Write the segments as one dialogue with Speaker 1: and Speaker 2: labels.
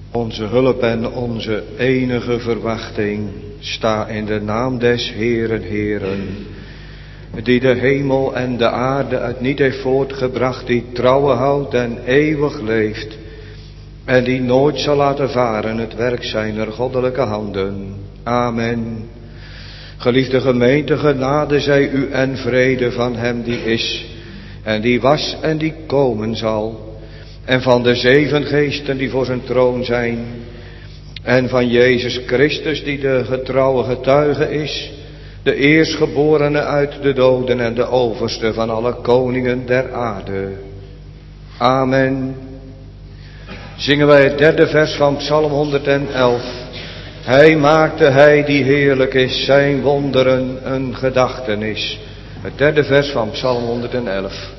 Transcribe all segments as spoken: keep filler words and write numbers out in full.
Speaker 1: Onze hulp en onze enige verwachting sta in de naam des Heeren, Heeren, die de hemel en de aarde uit niet heeft voortgebracht, die trouwen houdt en eeuwig leeft, en die nooit zal laten varen het werk zijner goddelijke handen. Amen. Geliefde gemeente, genade zij u en vrede van hem die is, en die was en die komen zal, en van de zeven geesten die voor zijn troon zijn, en van Jezus Christus die de getrouwe getuige is, de eerstgeborene uit de doden en de overste van alle koningen der aarde. Amen. Zingen wij het derde vers van Psalm honderdelf. Hij maakte, hij die heerlijk is, zijn wonderen een gedachtenis. Het derde vers van Psalm honderdelf.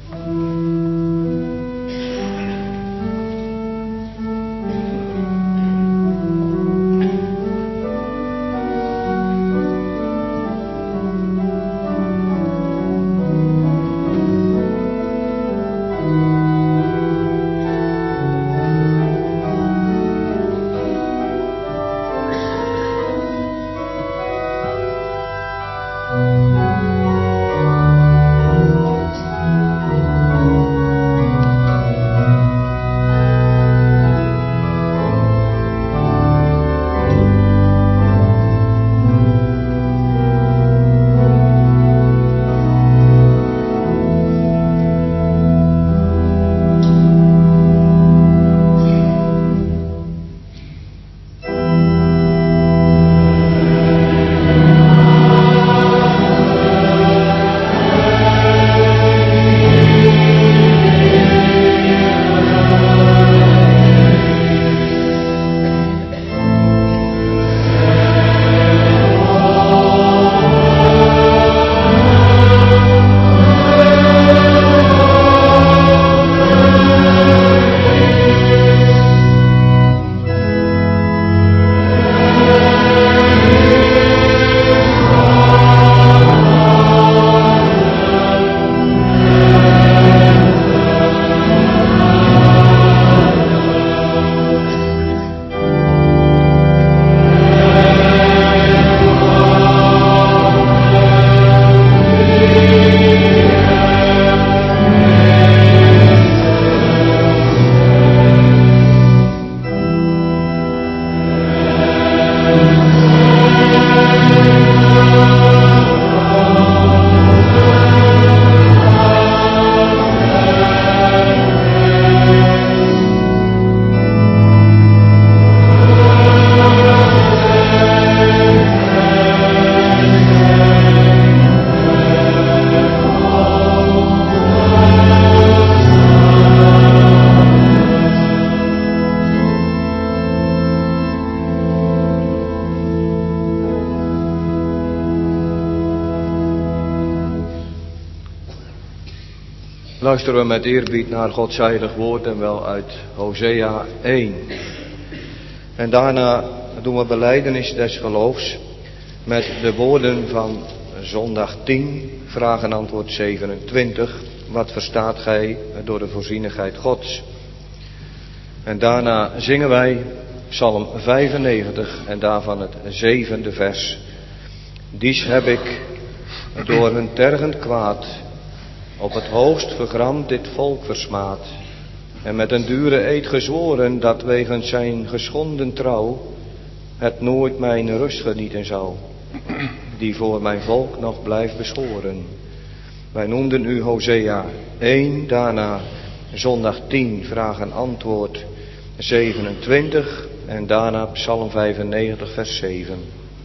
Speaker 1: Luisteren we met eerbied naar Gods heilig woord en wel uit Hosea één. En daarna doen we belijdenis des geloofs met de woorden van zondag tien, vraag en antwoord zevenentwintig. Wat verstaat gij door de voorzienigheid Gods? En daarna zingen wij Psalm vijfennegentig en daarvan het zevende vers. Dies heb ik door hun tergend kwaad op het hoogst vergramd dit volk versmaad, en met een dure eed gezworen dat wegens zijn geschonden trouw het nooit mijn rust genieten zou, die voor mijn volk nog blijft beschoren. Wij noemden u Hosea één, daarna zondag tien, vraag en antwoord zevenentwintig en daarna Psalm vijfennegentig vers zeven.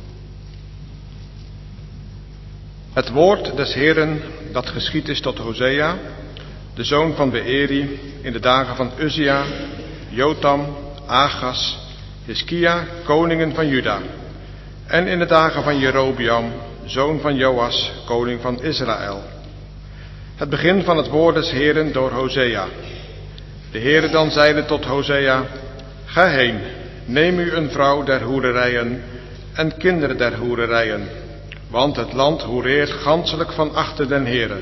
Speaker 2: Het woord des Heeren dat geschied is tot Hosea, de zoon van Beeri, in de dagen van Uzia, Jotam, Agas, Hiskia, koningen van Juda, en in de dagen van Jerobeam, zoon van Joas, koning van Israël. Het begin van het woord des Heeren door Hosea. De Heere dan zeide tot Hosea: Ga heen, neem u een vrouw der hoererijen en kinderen der hoererijen, want het land hoereert ganselijk van achter den Heere.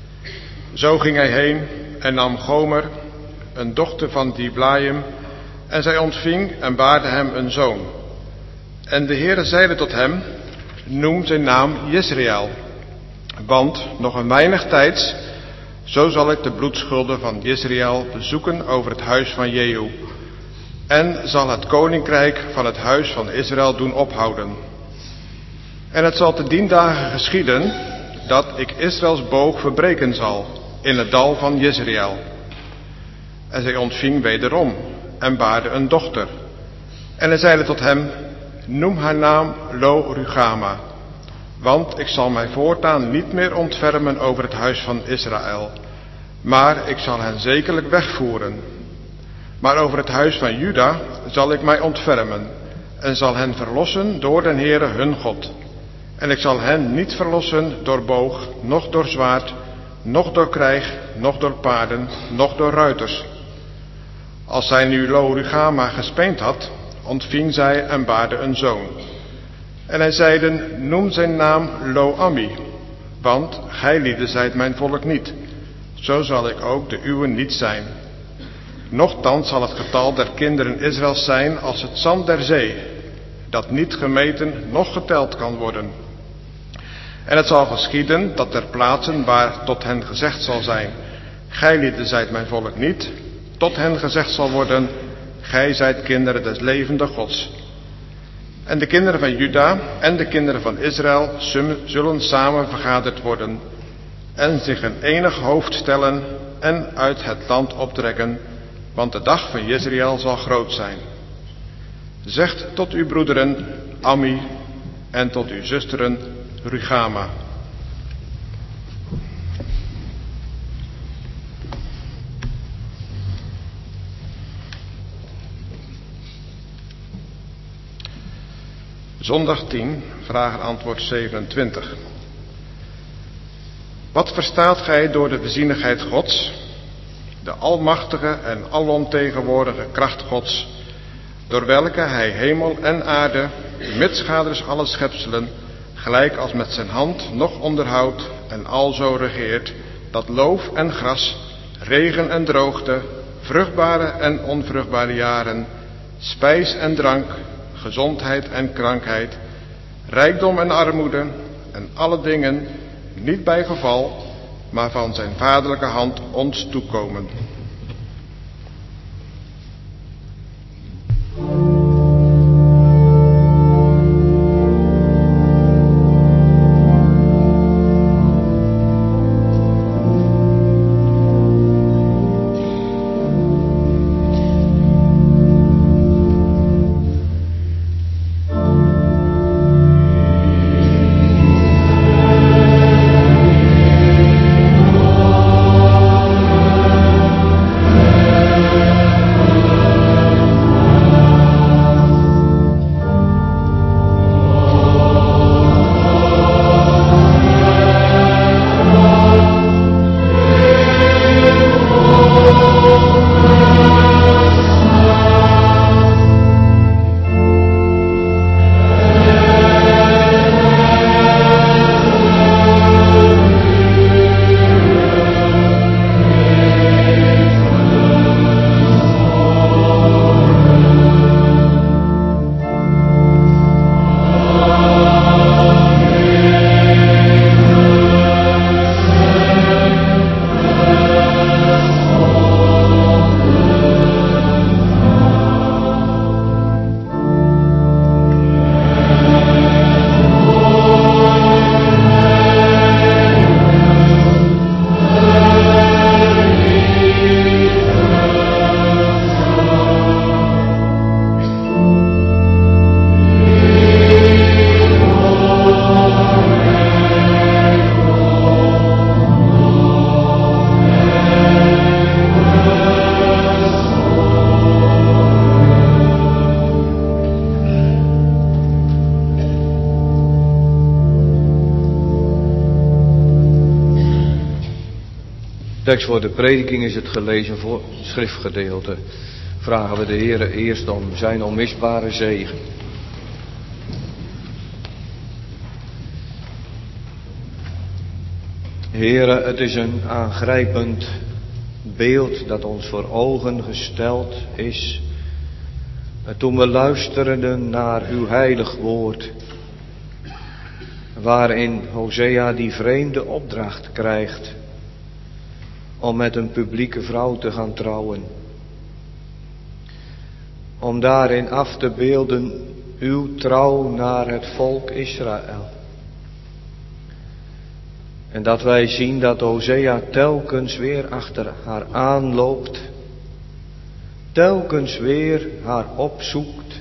Speaker 2: Zo ging hij heen en nam Gomer, een dochter van Diblaim, En zij ontving en baarde hem een zoon. En de Heere zeide tot hem, noem zijn naam Jezreel, want nog een weinig tijds, zo zal ik de bloedschulden van Jezreel bezoeken over het huis van Jehu, en zal het koninkrijk van het huis van Israël doen ophouden. En het zal te dien dagen geschieden, dat ik Israëls boog verbreken zal in het dal van Jezreel. En zij ontving wederom en baarde een dochter. En hij zeide tot hem, noem haar naam Lo-Rugama, want ik zal mij voortaan niet meer ontfermen over het huis van Israël, maar ik zal hen zekerlijk wegvoeren. Maar over het huis van Juda zal ik mij ontfermen en zal hen verlossen door den Heere hun God. En ik zal hen niet verlossen door boog, noch door zwaard, noch door krijg, noch door paarden, noch door ruiters. Als zij nu Lo-Rugama gespeend had, ontving zij en baarde een zoon. En hij zeide, noem zijn naam Lo-Ammi, want gij lieden zijt mijn volk niet. Zo zal ik ook de uwe niet zijn. Nochtans zal het getal der kinderen Israëls zijn als het zand der zee, dat niet gemeten, noch geteld kan worden. En het zal geschieden dat ter plaatsen waar tot hen gezegd zal zijn, gij lieden zijt mijn volk niet, tot hen gezegd zal worden, gij zijt kinderen des levende Gods. En de kinderen van Juda en de kinderen van Israël zullen samen vergaderd worden en zich een enig hoofd stellen en uit het land optrekken, want de dag van Jezreel zal groot zijn. Zegt tot uw broederen Ammi en tot uw zusteren Rugama. Zondag tien, vraag en antwoord zevenentwintig. Wat verstaat gij door de voorzienigheid Gods, de almachtige en alomtegenwoordige kracht Gods, door welke hij hemel en aarde, mitsgaders alle schepselen, gelijk als met zijn hand nog onderhoudt en alzo regeert, dat loof en gras, regen en droogte, vruchtbare en onvruchtbare jaren, spijs en drank, gezondheid en krankheid, rijkdom en armoede en alle dingen niet bij geval, maar van zijn vaderlijke hand ons toekomen.
Speaker 1: Tekst voor de prediking is het gelezen voor het schriftgedeelte. Vragen we de Heere eerst om zijn onmisbare zegen. Heere, het is een aangrijpend beeld dat ons voor ogen gesteld is toen we luisterden naar uw heilig woord, waarin Hosea die vreemde opdracht krijgt om met een publieke vrouw te gaan trouwen. Om daarin af te beelden uw trouw naar het volk Israël. En dat wij zien dat Hosea telkens weer achter haar aanloopt, telkens weer haar opzoekt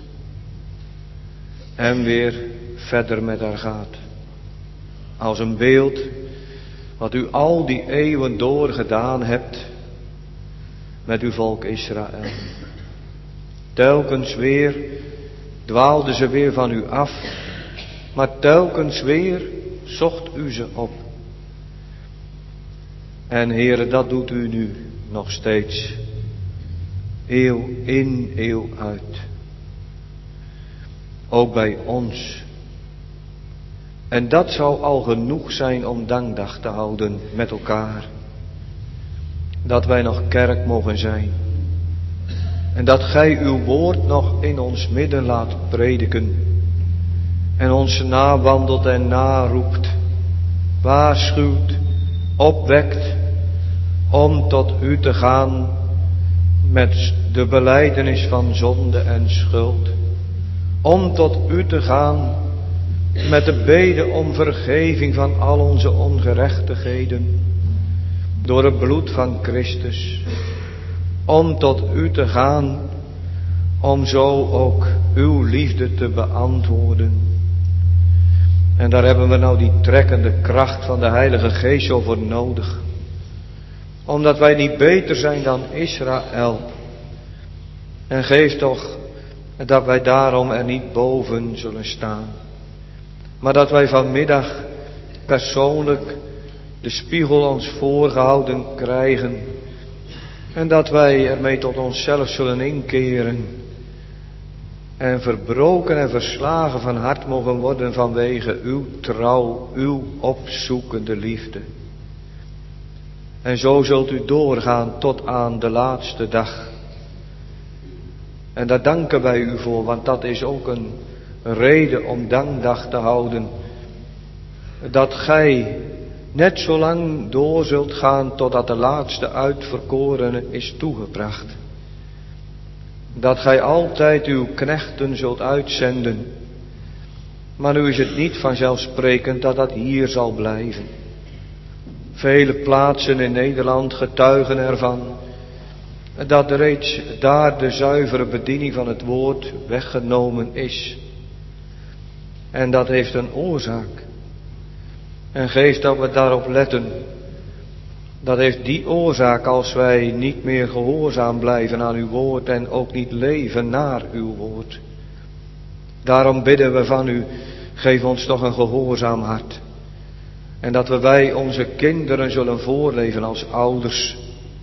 Speaker 1: en weer verder met haar gaat. Als een beeld wat u al die eeuwen door gedaan hebt met uw volk Israël. Telkens weer dwaalden ze weer van u af, maar telkens weer zocht u ze op. En Heere, dat doet u nu nog steeds, eeuw in, eeuw uit. Ook bij ons. En dat zou al genoeg zijn om dankdag te houden met elkaar. Dat wij nog kerk mogen zijn. En dat gij uw woord nog in ons midden laat prediken. En ons nawandelt en naroept. Waarschuwt, opwekt. Om tot u te gaan met de belijdenis van zonde en schuld. Om tot u te gaan met de bede om vergeving van al onze ongerechtigheden. Door het bloed van Christus. Om tot u te gaan, om zo ook uw liefde te beantwoorden. En daar hebben we nou die trekkende kracht van de Heilige Geest zo voor nodig. Omdat wij niet beter zijn dan Israël. En geef toch dat wij daarom er niet boven zullen staan. Maar dat wij vanmiddag persoonlijk de spiegel ons voorgehouden krijgen. En dat wij ermee tot onszelf zullen inkeren. En verbroken en verslagen van hart mogen worden vanwege uw trouw, uw opzoekende liefde. En zo zult u doorgaan tot aan de laatste dag. En daar danken wij u voor, want dat is ook een reden om dankdag te houden. Dat gij net zo lang door zult gaan totdat de laatste uitverkorene is toegebracht. Dat gij altijd uw knechten zult uitzenden. Maar nu is het niet vanzelfsprekend dat dat hier zal blijven. Vele plaatsen in Nederland getuigen ervan dat reeds daar de zuivere bediening van het woord weggenomen is. En dat heeft een oorzaak. En geeft dat we daarop letten. Dat heeft die oorzaak als wij niet meer gehoorzaam blijven aan uw woord en ook niet leven naar uw woord. Daarom bidden we van u, geef ons toch een gehoorzaam hart. En dat we wij onze kinderen zullen voorleven als ouders.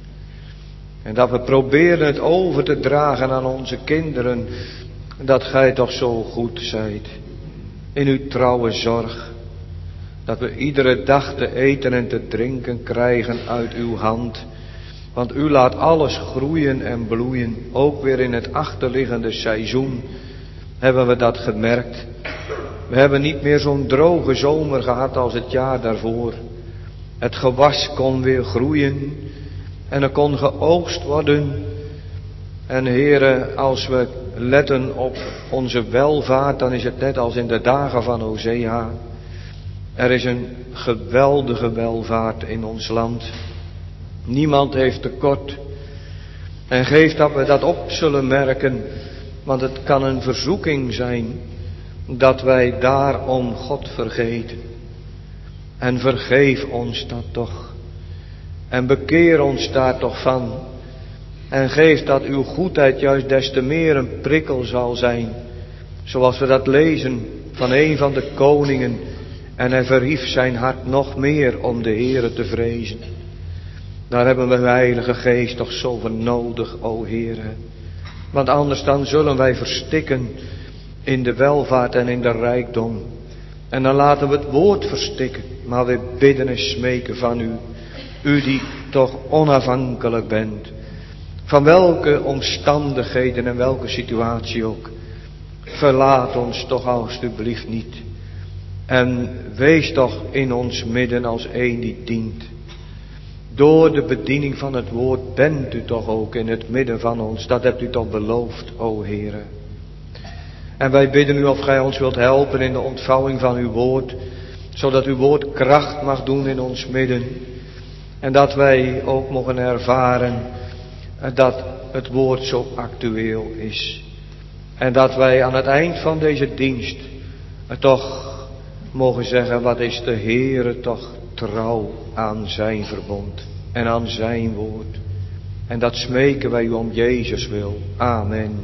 Speaker 1: En dat we proberen het over te dragen aan onze kinderen. Dat gij toch zo goed zijt. In uw trouwe zorg. Dat we iedere dag te eten en te drinken krijgen uit uw hand. Want u laat alles groeien en bloeien. Ook weer in het achterliggende seizoen hebben we dat gemerkt. We hebben niet meer zo'n droge zomer gehad als het jaar daarvoor. Het gewas kon weer groeien. En er kon geoogst worden. En Heere, als we letten op onze welvaart, dan is het net als in de dagen van Hosea. Er is een geweldige welvaart in ons land. Niemand heeft tekort. En geef dat we dat op zullen merken. Want het kan een verzoeking zijn dat wij daarom God vergeten. En vergeef ons dat toch. En bekeer ons daar toch van. En geef dat uw goedheid juist des te meer een prikkel zal zijn. Zoals we dat lezen van een van de koningen. En hij verhief zijn hart nog meer om de Heere te vrezen. Daar hebben we de Heilige Geest toch zo voor nodig, o Heere. Want anders dan zullen wij verstikken in de welvaart en in de rijkdom. En dan laten we het woord verstikken. Maar we bidden en smeken van u. U die toch onafhankelijk bent Van welke omstandigheden en welke situatie ook. Verlaat ons toch alstublieft niet. En wees toch in ons midden als een die dient. Door de bediening van het woord bent u toch ook in het midden van ons. Dat hebt u toch beloofd, o Heere. En wij bidden u of gij ons wilt helpen in de ontvouwing van uw woord. Zodat uw woord kracht mag doen in ons midden. En dat wij ook mogen ervaren dat het woord zo actueel is. En dat wij aan het eind van deze dienst toch mogen zeggen, wat is de Heere toch trouw aan zijn verbond en aan zijn woord. En dat smeken wij u om Jezus wil. Amen.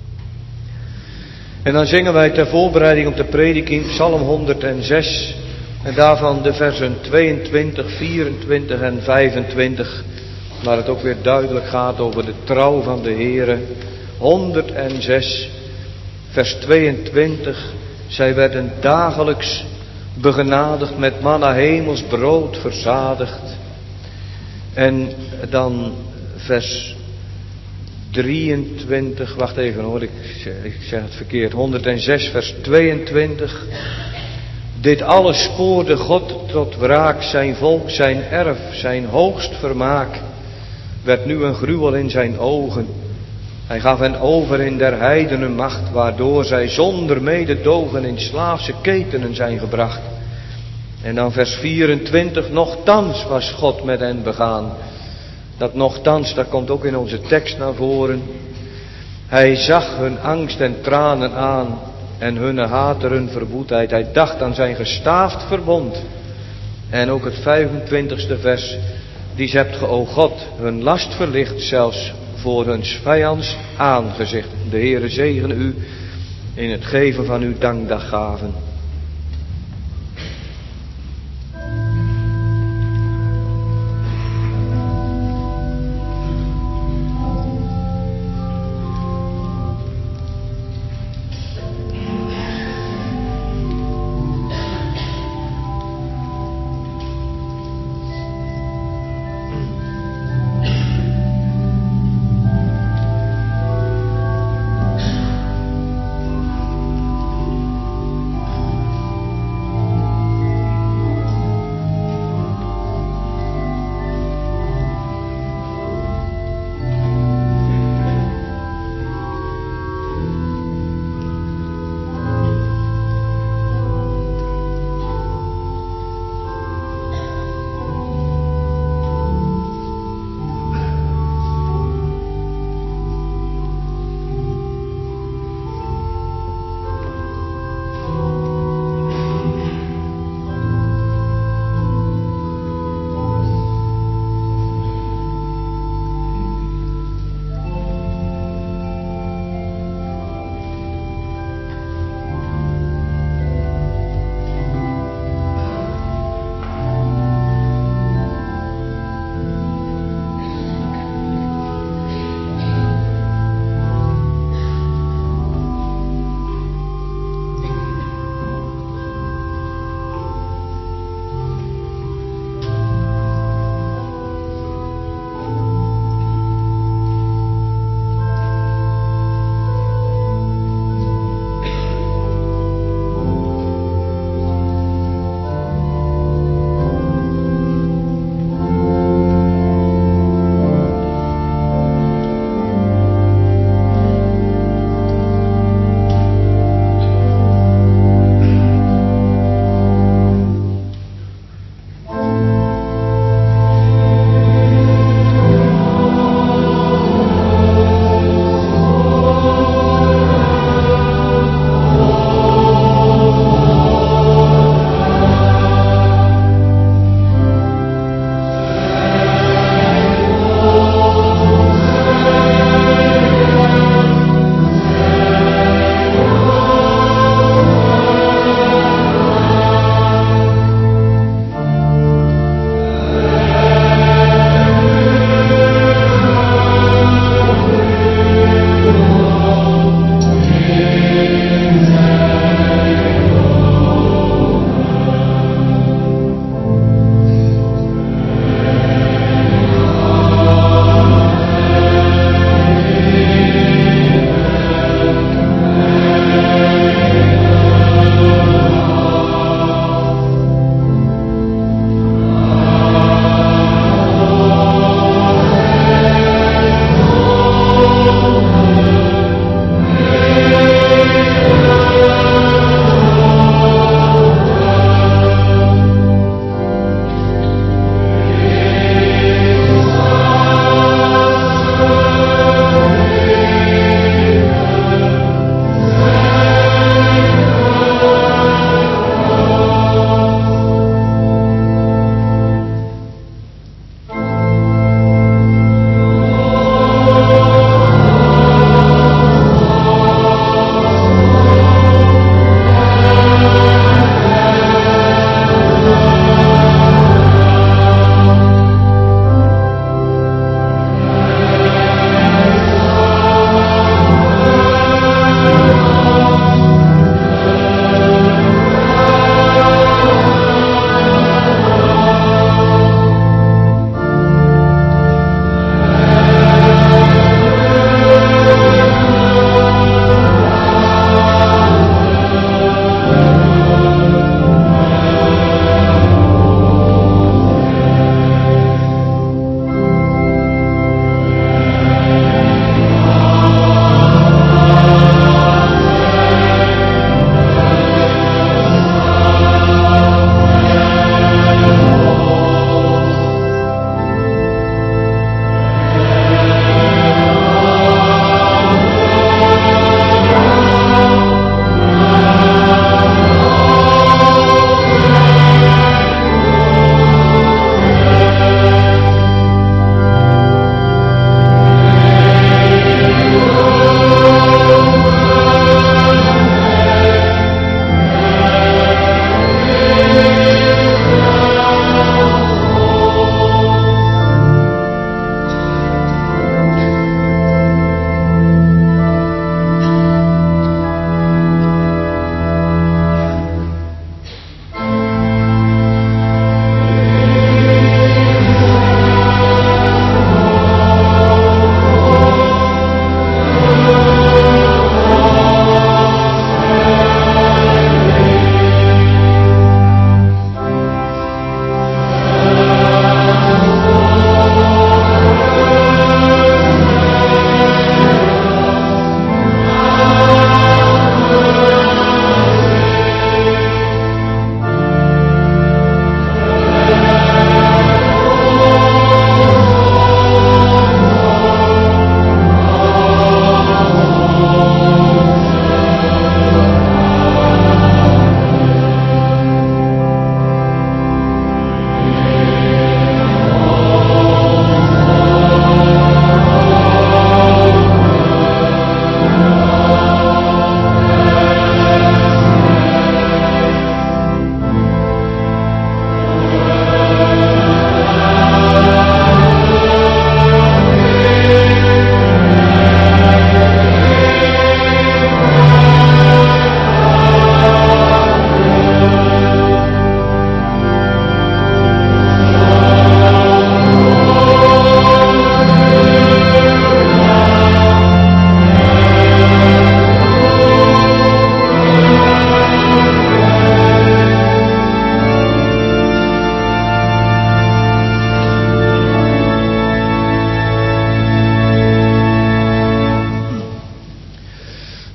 Speaker 1: En dan zingen wij ter voorbereiding op de prediking Psalm honderdzes. En daarvan de versen tweeëntwintig, vierentwintig en vijfentwintig. Waar het ook weer duidelijk gaat over de trouw van de Heere. honderdzes, vers tweeëntwintig. Zij werden dagelijks begenadigd met manna hemels brood verzadigd. En dan vers drieëntwintig, wacht even hoor, ik, ik zeg het verkeerd. honderdzes, vers tweeëntwintig. Dit alles spoorde God tot wraak, zijn volk, zijn erf, zijn hoogst vermaak. Werd nu een gruwel in zijn ogen. Hij gaf hen over in der heidenen macht, waardoor zij zonder mededogen in slaafse ketenen zijn gebracht. En dan vers vierentwintig, nochtans was God met hen begaan. Dat nochtans, dat komt ook in onze tekst naar voren. Hij zag hun angst en tranen aan en hun hater hun verwoedheid. Hij dacht aan zijn gestaafd verbond. En ook het vijfentwintigste vers, die hebt ge, o God, hun last verlicht, zelfs voor hun vijands aangezicht. De Heere zegene u in het geven van uw dankdaggaven.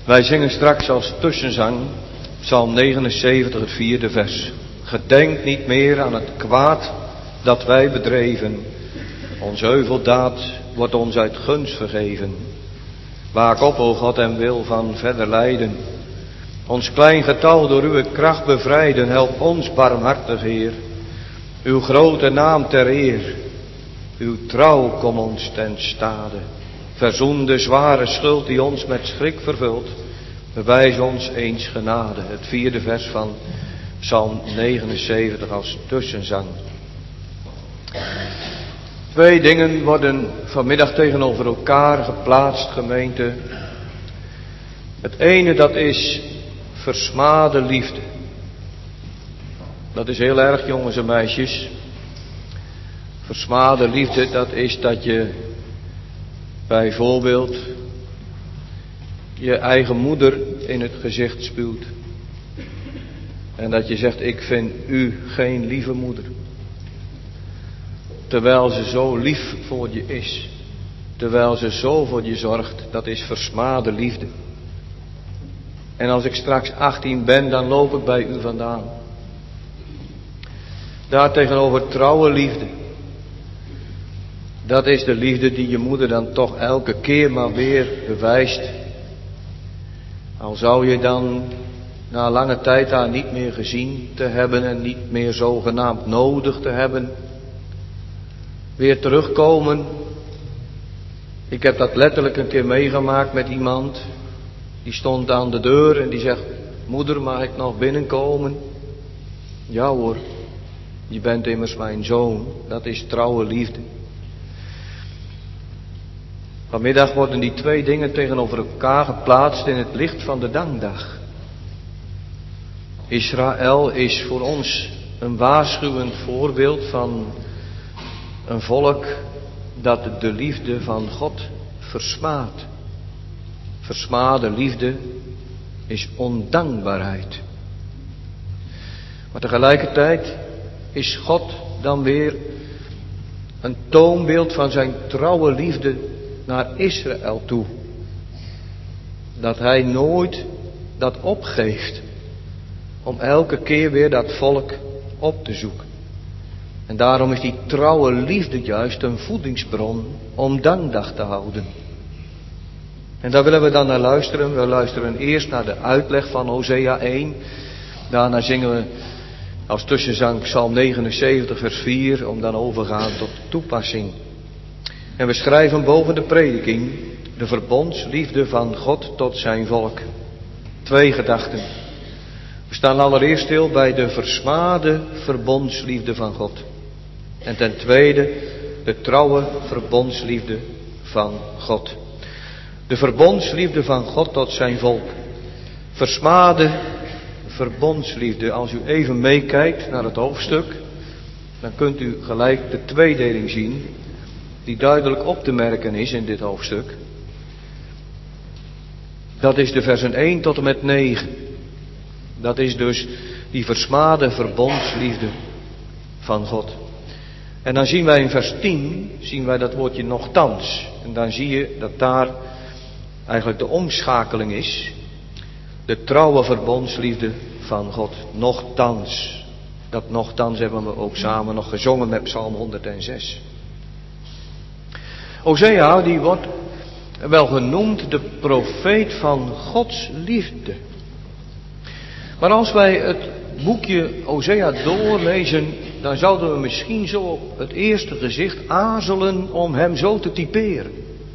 Speaker 1: Wij zingen straks als tussenzang Psalm negenenzeventig, het vierde vers. Gedenk niet meer aan het kwaad dat wij bedreven. Ons heuveldaad wordt ons uit gunst vergeven. Waak op, o God, en wil van verder lijden. Ons klein getal door uw kracht bevrijden. Help ons, barmhartig Heer. Uw grote naam ter eer. Uw trouw kom ons ten stade. Verzoen de zware schuld die ons met schrik vervult. Bewijs ons eens genade. Het vierde vers van Psalm negenenzeventig als tussenzang. Twee dingen worden vanmiddag tegenover elkaar geplaatst, gemeente. Het ene, dat is versmade liefde. Dat is heel erg, jongens en meisjes. Versmade liefde, dat is dat je bijvoorbeeld je eigen moeder in het gezicht spuwt. En dat je zegt, ik vind u geen lieve moeder. Terwijl ze zo lief voor je is. Terwijl ze zo voor je zorgt. Dat is versmade liefde. En als ik straks achttien ben, dan loop ik bij u vandaan. Daartegenover trouwe liefde. Dat is de liefde die je moeder dan toch elke keer maar weer bewijst. Al zou je dan na lange tijd haar niet meer gezien te hebben en niet meer zogenaamd nodig te hebben, weer terugkomen. Ik heb dat letterlijk een keer meegemaakt met iemand. Die stond aan de deur en die zegt, moeder, mag ik nog binnenkomen? Ja hoor, je bent immers mijn zoon. Dat is trouwe liefde. Vanmiddag worden die twee dingen tegenover elkaar geplaatst in het licht van de dankdag. Israël is voor ons een waarschuwend voorbeeld van een volk dat de liefde van God versmaadt. Versmade liefde is ondankbaarheid. Maar tegelijkertijd is God dan weer een toonbeeld van zijn trouwe liefde naar Israël toe. Dat hij nooit dat opgeeft om elke keer weer dat volk op te zoeken. En daarom is die trouwe liefde juist een voedingsbron om dankdag te houden. En daar willen we dan naar luisteren. We luisteren eerst naar de uitleg van Hosea één. Daarna zingen we als tussenzang Psalm negenenzeventig vers vier, om dan overgaan tot de toepassing. En we schrijven boven de prediking de verbondsliefde van God tot zijn volk. Twee gedachten. We staan allereerst stil bij de versmade verbondsliefde van God. En ten tweede de trouwe verbondsliefde van God. De verbondsliefde van God tot zijn volk. Versmade verbondsliefde. Als u even meekijkt naar het hoofdstuk, dan kunt u gelijk de tweedeling zien die duidelijk op te merken is in dit hoofdstuk. Dat is de versen één tot en met negen. Dat is dus die versmade verbondsliefde van God. En dan zien wij in vers tien, zien wij dat woordje nochtans. En dan zie je dat daar eigenlijk de omschakeling is. De trouwe verbondsliefde van God. Nochtans. Dat nochtans hebben we ook samen nog gezongen met Psalm honderdzes. Hosea, die wordt wel genoemd de profeet van Gods liefde. Maar als wij het boekje Hosea doorlezen, dan zouden we misschien zo op het eerste gezicht aarzelen om hem zo te typeren.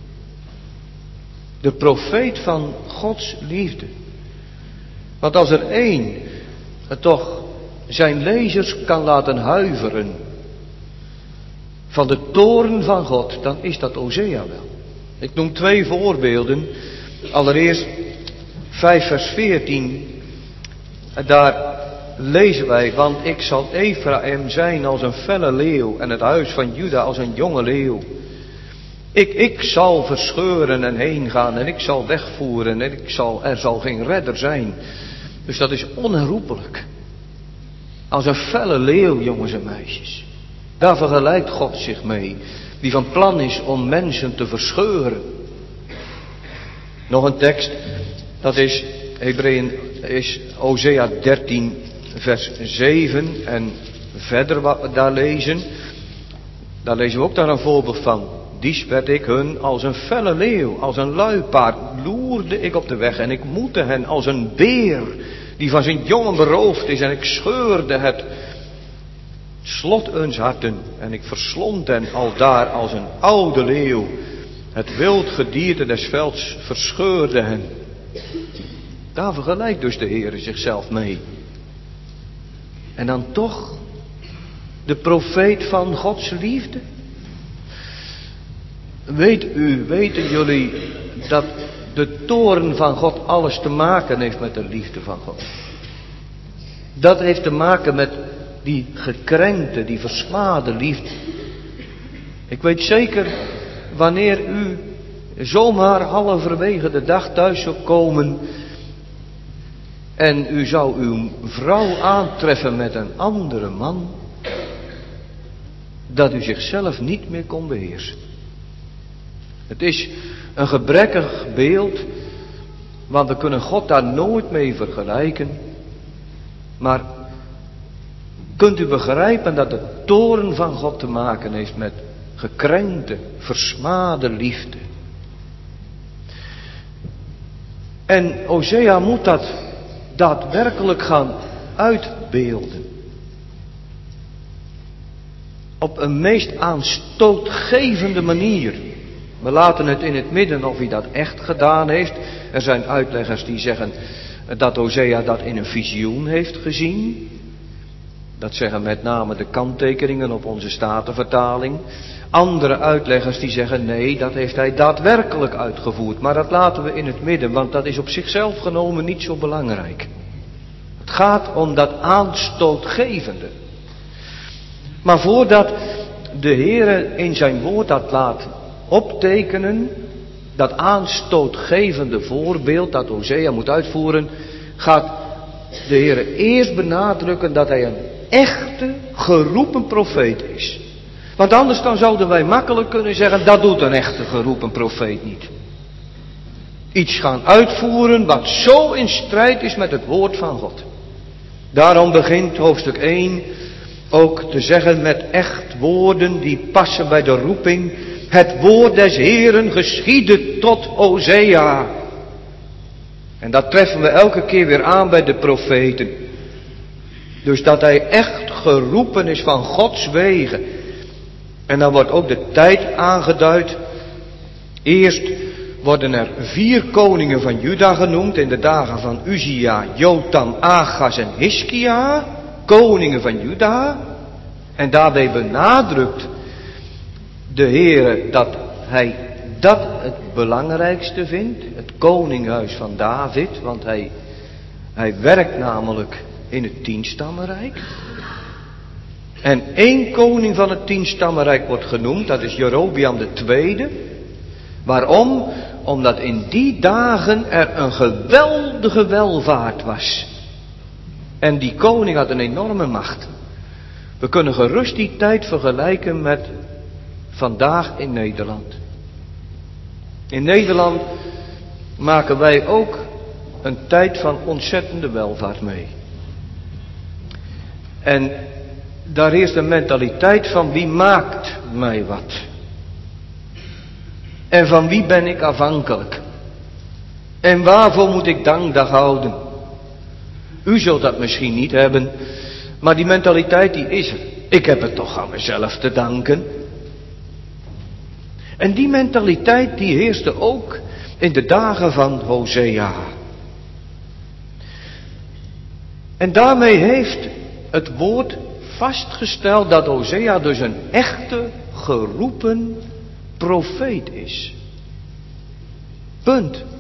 Speaker 1: De profeet van Gods liefde. Want als er één het toch zijn lezers kan laten huiveren van de toorn van God, dan is dat Hosea wel. Ik noem twee voorbeelden. Allereerst vijf vers veertien. Daar lezen wij, want ik zal Ephraim zijn als een felle leeuw en het huis van Juda als een jonge leeuw. Ik, ik zal verscheuren en heen gaan en ik zal wegvoeren en ik zal, er zal geen redder zijn. Dus dat is onherroepelijk. Als een felle leeuw, jongens en meisjes. Daar vergelijkt God zich mee. Die van plan is om mensen te verscheuren. Nog een tekst. Dat is, Hebreeën, is Hosea dertien vers zeven en verder wat we daar lezen. Daar lezen we ook daar een voorbeeld van. Dies werd ik hun als een felle leeuw, als een luipaard loerde ik op de weg en ik moette hen als een beer die van zijn jongen beroofd is en ik scheurde het slot eens harten en ik verslond hen aldaar als een oude leeuw. Het wild gedierte des velds verscheurde hen. Daar vergelijkt dus de Heer zichzelf mee. En dan toch de profeet van Gods liefde. Weet u, weten jullie dat de toorn van God alles te maken heeft met de liefde van God? Dat heeft te maken met die gekrenkte, die versmade liefde. Ik weet zeker, wanneer u zomaar halverwege de dag thuis zou komen en u zou uw vrouw aantreffen met een andere man, dat u zichzelf niet meer kon beheersen. Het is een gebrekkig beeld, want we kunnen God daar nooit mee vergelijken. Maar kunt u begrijpen dat de toorn van God te maken heeft met gekrenkte, versmade liefde? En Hosea moet dat daadwerkelijk gaan uitbeelden. Op een meest aanstootgevende manier. We laten het in het midden of hij dat echt gedaan heeft. Er zijn uitleggers die zeggen dat Hosea dat in een visioen heeft gezien. Dat zeggen met name de kanttekeningen op onze Statenvertaling. Andere uitleggers die zeggen nee, dat heeft hij daadwerkelijk uitgevoerd. Maar dat laten we in het midden, want dat is op zichzelf genomen niet zo belangrijk. Het gaat om dat aanstootgevende. Maar voordat de Heere in zijn woord dat laat optekenen, dat aanstootgevende voorbeeld dat Hosea moet uitvoeren, gaat de Heere eerst benadrukken dat hij een echte geroepen profeet is. Want anders dan zouden wij makkelijk kunnen zeggen, dat doet een echte geroepen profeet niet. Iets gaan uitvoeren wat zo in strijd is met het woord van God. Daarom begint hoofdstuk één ook te zeggen met echt woorden die passen bij de roeping. Het woord des Heeren geschiedde tot Hosea. En dat treffen we elke keer weer aan bij de profeten. Dus dat hij echt geroepen is van Gods wegen. En dan wordt ook de tijd aangeduid. Eerst worden er vier koningen van Juda genoemd in de dagen van Uzia, Jotam, Achaz en Hiskia. Koningen van Juda. En daarbij benadrukt de Heere dat hij dat het belangrijkste vindt. Het koninghuis van David. Want hij, hij werkt namelijk in het tienstammenrijk. En één koning van het tienstammenrijk wordt genoemd. Dat is Jerobeam de tweede. Waarom? Omdat in die dagen er een geweldige welvaart was. En die koning had een enorme macht. We kunnen gerust die tijd vergelijken met vandaag in Nederland. In Nederland maken wij ook een tijd van ontzettende welvaart mee. En daar heerst een mentaliteit van wie maakt mij wat? En van wie ben ik afhankelijk? En waarvoor moet ik dankdag houden? U zult dat misschien niet hebben, maar die mentaliteit die is er. Ik heb het toch aan mezelf te danken. En die mentaliteit die heerste ook in de dagen van Hosea. En daarmee heeft het woord vastgesteld dat Hosea dus een echte geroepen profeet is. Punt.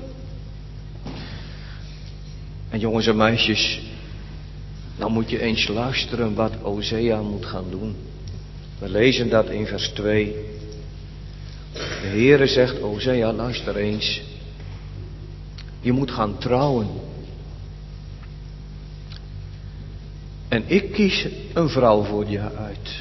Speaker 1: En jongens en meisjes, nou moet je eens luisteren wat Hosea moet gaan doen. We lezen dat in vers twee. De Heere zegt, Hosea, luister eens. Je moet gaan trouwen. En ik kies een vrouw voor je uit.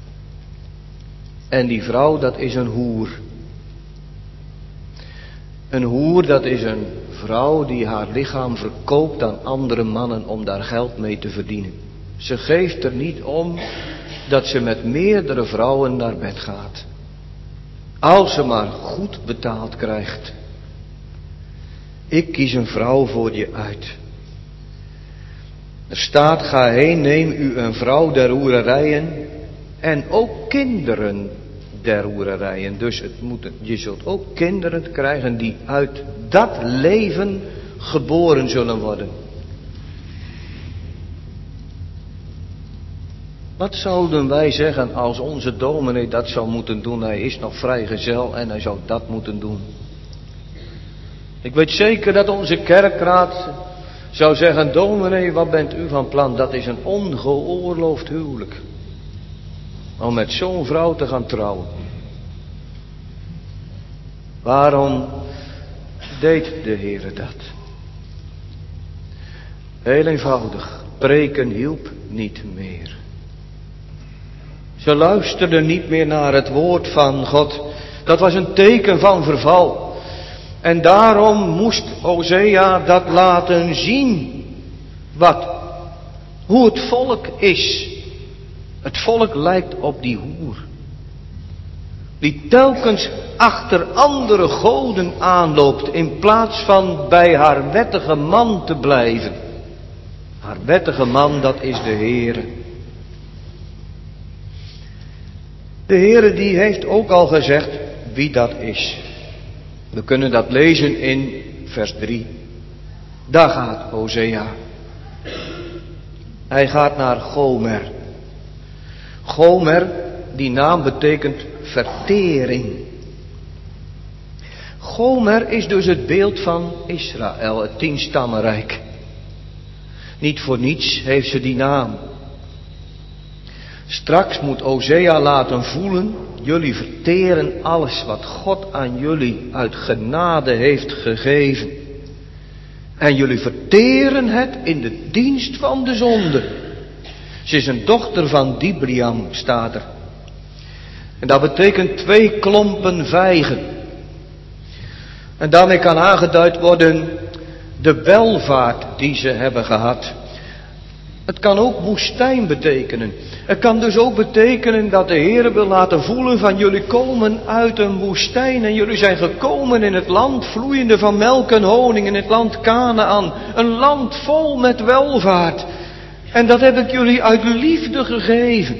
Speaker 1: En die vrouw, dat is een hoer. Een hoer, dat is een vrouw die haar lichaam verkoopt aan andere mannen om daar geld mee te verdienen. Ze geeft er niet om dat ze met meerdere vrouwen naar bed gaat. Als ze maar goed betaald krijgt. Ik kies een vrouw voor je uit. Er staat, ga heen, neem u een vrouw der hoererijen en ook kinderen der hoererijen. Dus het moet, je zult ook kinderen krijgen die uit dat leven geboren zullen worden. Wat zouden wij zeggen als onze dominee dat zou moeten doen? Hij is nog vrijgezel en hij zou dat moeten doen. Ik weet zeker dat onze kerkraad zou zeggen, dominee, wat bent u van plan? Dat is een ongeoorloofd huwelijk. Om met zo'n vrouw te gaan trouwen. Waarom deed de Heere dat? Heel eenvoudig, preken hielp niet meer. Ze luisterden niet meer naar het woord van God. Dat was een teken van verval. En daarom moest Hosea dat laten zien. Wat? Hoe het volk is. Het volk lijkt op die hoer. Die telkens achter andere goden aanloopt in plaats van bij haar wettige man te blijven. Haar wettige man, dat is de Heere. De Heere die heeft ook al gezegd wie dat is. We kunnen dat lezen in vers drie. Daar gaat Hosea. Hij gaat naar Gomer. Gomer, die naam betekent vertering. Gomer is dus het beeld van Israël, het tienstammenrijk. Niet voor niets heeft ze die naam. Straks moet Hosea laten voelen, jullie verteren alles wat God aan jullie uit genade heeft gegeven. En jullie verteren het in de dienst van de zonde. Ze is een dochter van Dibriam, staat er. En dat betekent twee klompen vijgen. En daarmee kan aangeduid worden de welvaart die ze hebben gehad. Het kan ook woestijn betekenen. Het kan dus ook betekenen dat de Heer wil laten voelen van jullie komen uit een woestijn en jullie zijn gekomen in het land vloeiende van melk en honing, in het land Kanaan. Een land vol met welvaart. En dat heb ik jullie uit liefde gegeven.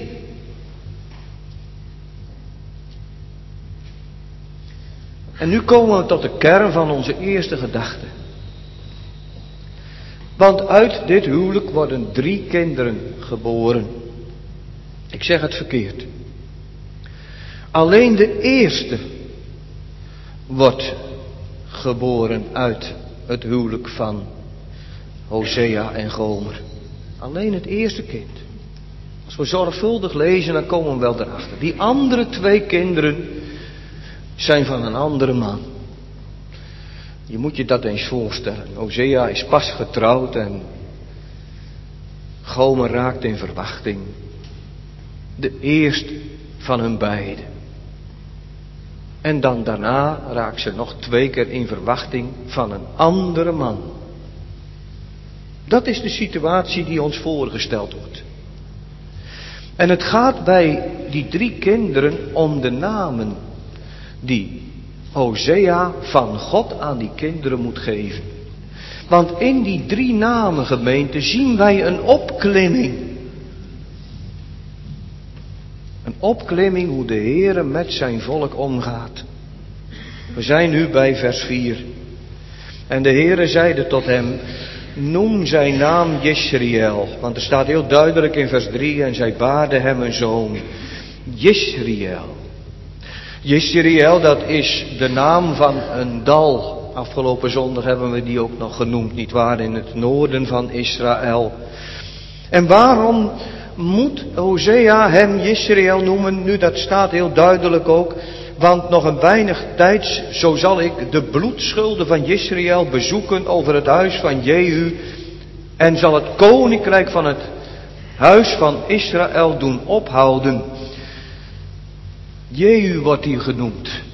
Speaker 1: En nu komen we tot de kern van onze eerste gedachte. Want uit dit huwelijk worden drie kinderen geboren. Ik zeg het verkeerd. Alleen de eerste wordt geboren uit het huwelijk van Hosea en Gomer. Alleen het eerste kind. Als we zorgvuldig lezen, dan komen we wel erachter. Die andere twee kinderen zijn van een andere man. Je moet je dat eens voorstellen. Hosea is pas getrouwd en Gomer raakt in verwachting. De eerste van hun beiden. En dan daarna raakt ze nog twee keer in verwachting van een andere man. Dat is de situatie die ons voorgesteld wordt. En het gaat bij die drie kinderen om de namen die Hosea van God aan die kinderen moet geven. Want in die drie namen, gemeente, zien wij een opklimming. Een opklimming hoe de Heere met zijn volk omgaat. We zijn nu bij vers vier. En de Heere zeide tot hem, noem zijn naam Jezreel. Want er staat heel duidelijk in vers drie, en zij baarde hem een zoon. Jezreel. Jezreel, dat is de naam van een dal. Afgelopen zondag hebben we die ook nog genoemd, nietwaar, in het noorden van Israël. En waarom moet Hosea hem Jezreel noemen? Nu, dat staat heel duidelijk ook. Want nog een weinig tijds, zo zal ik de bloedschulden van Jezreel bezoeken over het huis van Jehu. En zal het koninkrijk van het huis van Israël doen ophouden. Jehu wordt hier genoemd.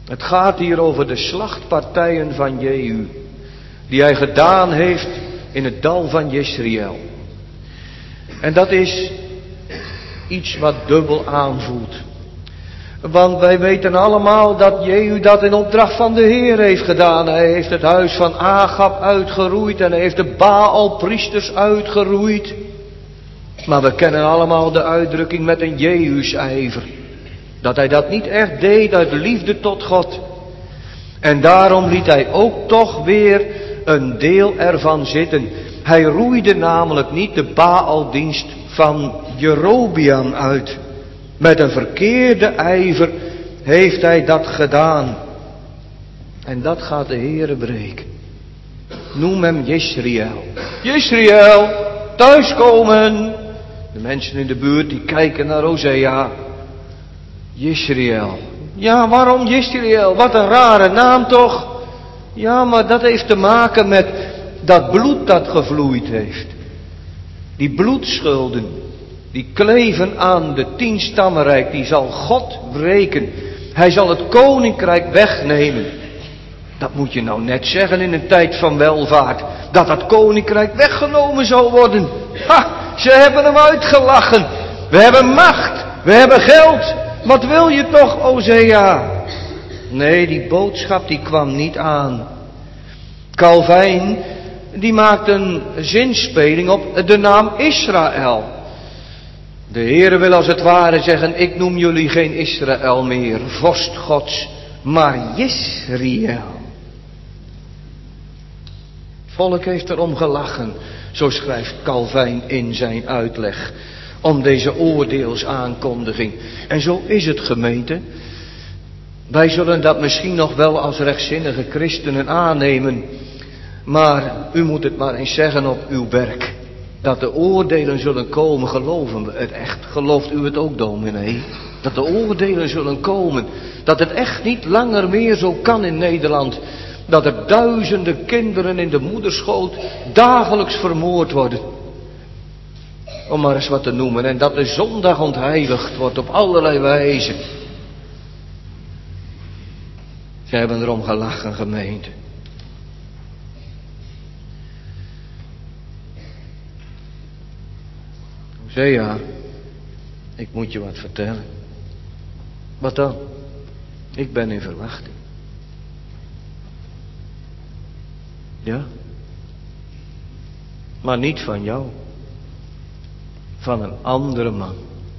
Speaker 1: Het gaat hier over de slachtpartijen van Jehu, die hij gedaan heeft in het dal van Jezreel. En dat is iets wat dubbel aanvoelt. Want wij weten allemaal dat Jehu dat in opdracht van de Heer heeft gedaan. Hij heeft het huis van Agab uitgeroeid en hij heeft de Baalpriesters uitgeroeid. Maar we kennen allemaal de uitdrukking met een Jehusijver. Dat hij dat niet echt deed uit liefde tot God. En daarom liet hij ook toch weer een deel ervan zitten. Hij roeide namelijk niet de Baaldienst van Jerobeam uit. Met een verkeerde ijver heeft hij dat gedaan. En dat gaat de Heere breken. Noem hem Jezreel. Jezreel, thuiskomen. De mensen in de buurt die kijken naar Hosea. Jezreel. Ja, waarom Jezreel? Wat een rare naam toch? Ja, maar dat heeft te maken met dat bloed dat gevloeid heeft. Die bloedschulden, die kleven aan de tien stammenrijk, die zal God breken. Hij zal het koninkrijk wegnemen. Dat moet je nou net zeggen in een tijd van welvaart. Dat dat koninkrijk weggenomen zal worden. Ha, ze hebben hem uitgelachen. We hebben macht. We hebben geld. Wat wil je toch, Hosea? Nee, die boodschap die kwam niet aan. Calvijn, die maakt een zinspeling op de naam Israël. De Heere wil als het ware zeggen, ik noem jullie geen Israël meer, vorst Gods, maar Jezreel. Volk heeft erom gelachen, zo schrijft Calvijn in zijn uitleg, om deze oordeelsaankondiging. En zo is het, gemeente. Wij zullen dat misschien nog wel als rechtzinnige christenen aannemen, maar u moet het maar eens zeggen op uw werk. Dat de oordelen zullen komen, geloven we het echt? Gelooft u het ook, dominee? Dat de oordelen zullen komen. Dat het echt niet langer meer zo kan in Nederland. Dat er duizenden kinderen in de moederschoot dagelijks vermoord worden. Om maar eens wat te noemen. En dat de zondag ontheiligd wordt op allerlei wijzen. Ze hebben erom gelachen, gemeente. Hosea, ik moet je wat vertellen. Wat dan? Ik ben in verwachting. Ja? Maar niet van jou. Van een andere man.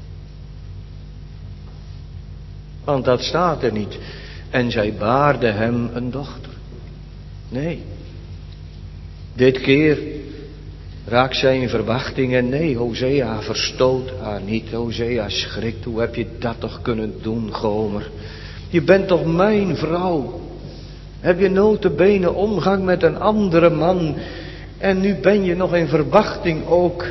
Speaker 1: Want dat staat er niet. En zij baarde hem een dochter. Nee. Dit keer raakt zij in verwachting en nee, Hosea verstoot haar niet. Hosea schrikt, hoe heb je dat toch kunnen doen, Gomer? Je bent toch mijn vrouw? Heb je nota bene omgang met een andere man? En nu ben je nog in verwachting ook.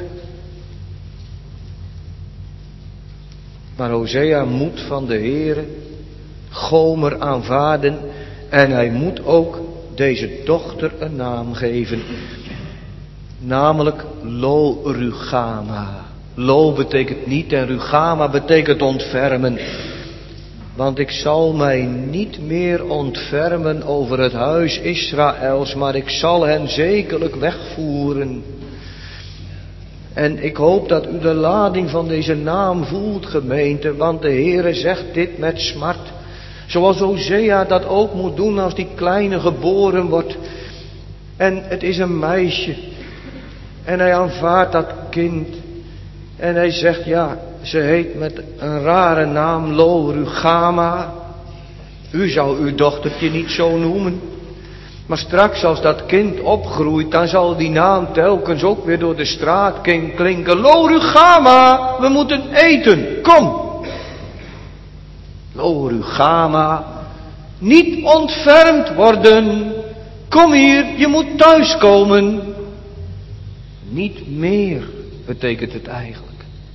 Speaker 1: Maar Hosea moet van de Heere Gomer aanvaarden. En hij moet ook deze dochter een naam geven. Namelijk Lo-Rugama. Lo betekent niet en Rugama betekent ontfermen. Want ik zal mij niet meer ontfermen over het huis Israëls, maar ik zal hen zekerlijk wegvoeren. En ik hoop dat u de lading van deze naam voelt, gemeente, want de Heere zegt dit met smart. Zoals Hosea dat ook moet doen als die kleine geboren wordt. En het is een meisje. En hij aanvaardt dat kind. En hij zegt, ja, ze heet met een rare naam Lo-Rugama. U zou uw dochtertje niet zo noemen. Maar straks als dat kind opgroeit, dan zal die naam telkens ook weer door de straat klinken. Lo-Rugama, we moeten eten, kom. Lo-Rugama, niet ontfermd worden. Kom hier, je moet thuiskomen. Niet meer betekent het eigenlijk.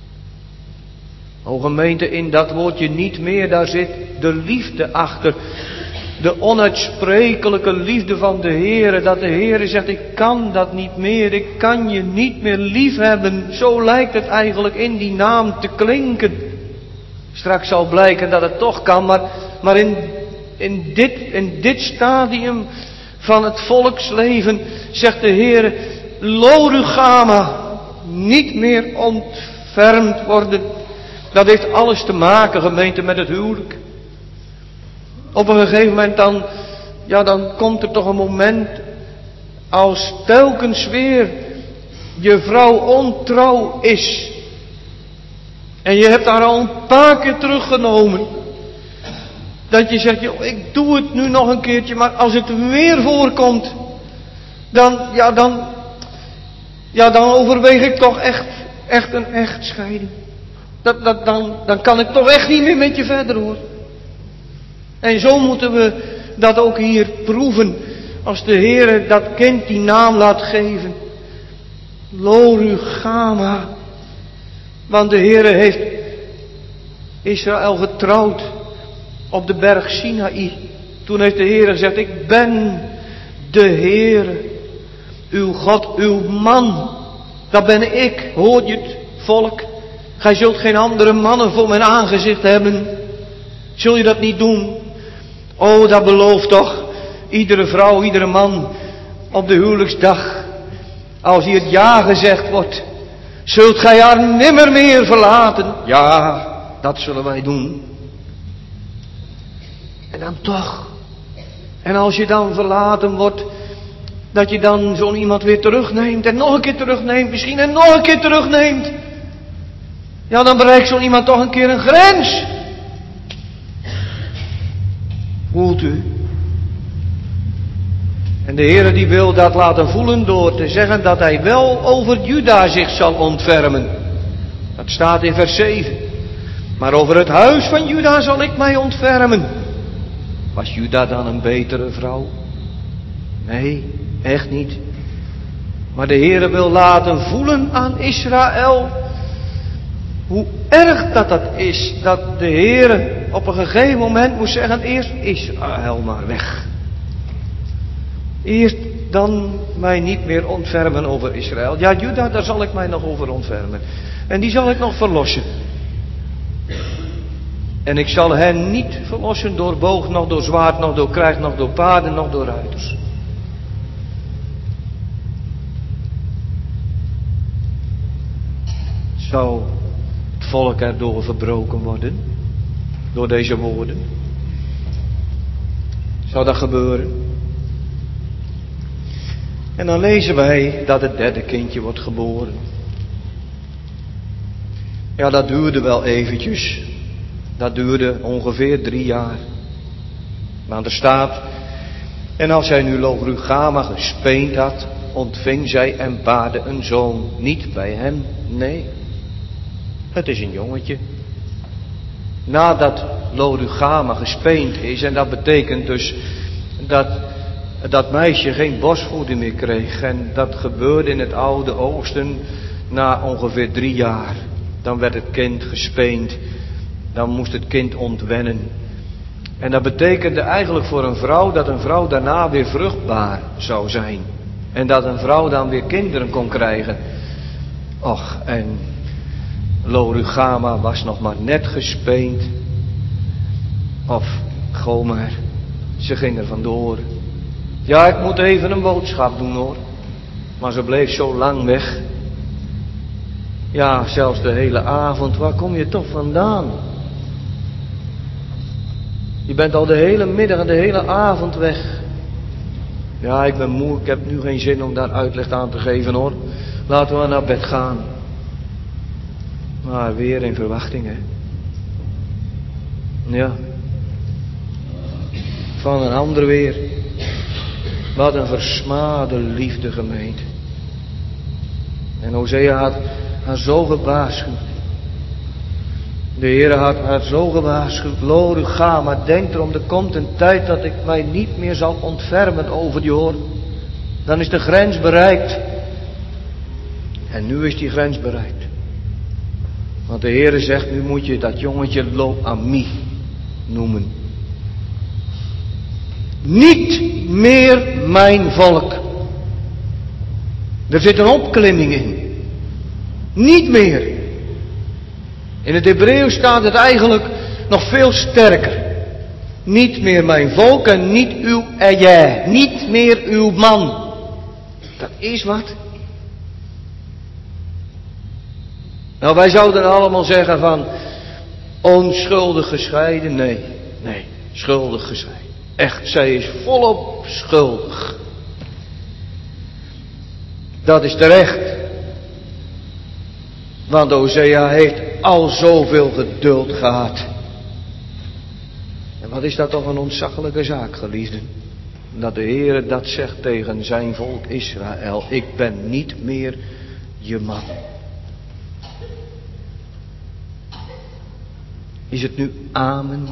Speaker 1: O gemeente, in dat woordje niet meer, daar zit de liefde achter. De onuitsprekelijke liefde van de Heere. Dat de Heere zegt, ik kan dat niet meer. Ik kan je niet meer lief hebben. Zo lijkt het eigenlijk in die naam te klinken. Straks zal blijken dat het toch kan. Maar, maar in in dit, in dit stadium van het volksleven zegt de Heer, Lorugama, niet meer ontfermd worden. Dat heeft alles te maken, gemeente, met het huwelijk. Op een gegeven moment dan, ja, dan komt er toch een moment, als telkens weer je vrouw ontrouw is. En je hebt haar al een paar keer teruggenomen. Dat je zegt, joh, ik doe het nu nog een keertje, maar als het weer voorkomt, dan, ja, dan, ja, dan overweeg ik toch echt, echt een echtscheiding. Dat, dat, dan, dan kan ik toch echt niet meer met je verder, hoor. En zo moeten we dat ook hier proeven, als de Heer dat kind die naam laat geven. Lorugama. Want de Heer heeft Israël getrouwd op de berg Sinaï. Toen heeft de Heer gezegd, ik ben de Heer, uw God, uw man. Dat ben ik, hoor je het, volk. Gij zult geen andere mannen voor mijn aangezicht hebben. Zul je dat niet doen? Oh, dat belooft toch iedere vrouw, iedere man op de huwelijksdag. Als hier het ja gezegd wordt, zult gij haar nimmer meer verlaten. Ja, dat zullen wij doen. En dan toch. En als je dan verlaten wordt, dat je dan zo'n iemand weer terugneemt en nog een keer terugneemt, misschien en nog een keer terugneemt. Ja, dan bereikt zo'n iemand toch een keer een grens. Voelt u? En de Heere die wil dat laten voelen door te zeggen dat hij wel over Juda zich zal ontfermen. Dat staat in vers zeven. Maar over het huis van Juda zal ik mij ontfermen. Was Juda dan een betere vrouw? Nee, echt niet. Maar de Heere wil laten voelen aan Israël hoe erg dat dat is, dat de Heere op een gegeven moment moest zeggen, eerst Israël maar weg. Eerst dan mij niet meer ontfermen over Israël. Ja, Juda, daar zal ik mij nog over ontfermen. En die zal ik nog verlossen. En ik zal hen niet verlossen door boog, nog door zwaard, nog door krijg, nog door paarden, nog door ruiters. Zou het volk erdoor verbroken worden? Door deze woorden? Zou dat gebeuren? En dan lezen wij dat het derde kindje wordt geboren. Ja, dat duurde wel eventjes. Dat duurde ongeveer drie jaar. Maar er staat, en als hij nu Lorugama gespeend had, ontving zij en baarde een zoon. Niet bij hem, nee. Het is een jongetje. Nadat Lorugama gespeend is, en dat betekent dus dat dat meisje geen borstvoeding meer kreeg. En dat gebeurde in het Oude Oosten na ongeveer drie jaar. Dan werd het kind gespeend. Dan moest het kind ontwennen. En dat betekende eigenlijk voor een vrouw dat een vrouw daarna weer vruchtbaar zou zijn. En dat een vrouw dan weer kinderen kon krijgen. Och, en Lorugama was nog maar net gespeend. Of, Gomer, ze ging er vandoor. Ja, ik moet even een boodschap doen, hoor. Maar ze bleef zo lang weg. Ja, zelfs de hele avond. Waar kom je toch vandaan? Je bent al de hele middag en de hele avond weg. Ja, ik ben moe. Ik heb nu geen zin om daar uitleg aan te geven, hoor. Laten we naar bed gaan. Maar weer in verwachting, hè. Ja. Van een ander weer. Wat een versmade liefde, gemeente. En Hosea had haar zo gewaarschuwd. De Heer had haar zo gewaarschuwd. Lorugama, denk erom, er komt een tijd dat ik mij niet meer zal ontfermen over je, hoor. Dan is de grens bereikt. En nu is die grens bereikt. Want de Heer zegt, nu moet je dat jongetje Lo-Ami noemen. Niet meer mijn volk. Er zit een opklimming in. Niet meer. In het Hebreeuws staat het eigenlijk nog veel sterker. Niet meer mijn volk en niet uw en jij. Niet meer uw man. Dat is wat. Nou, wij zouden allemaal zeggen van onschuldig gescheiden. Nee, nee, schuldig gescheiden. Echt, zij is volop schuldig. Dat is terecht. Want Hosea heeft al zoveel geduld gehad. En wat is dat toch een ontzaglijke zaak, geliefden? Dat de Heere dat zegt tegen zijn volk Israël. Ik ben niet meer je man. Is het nu amen?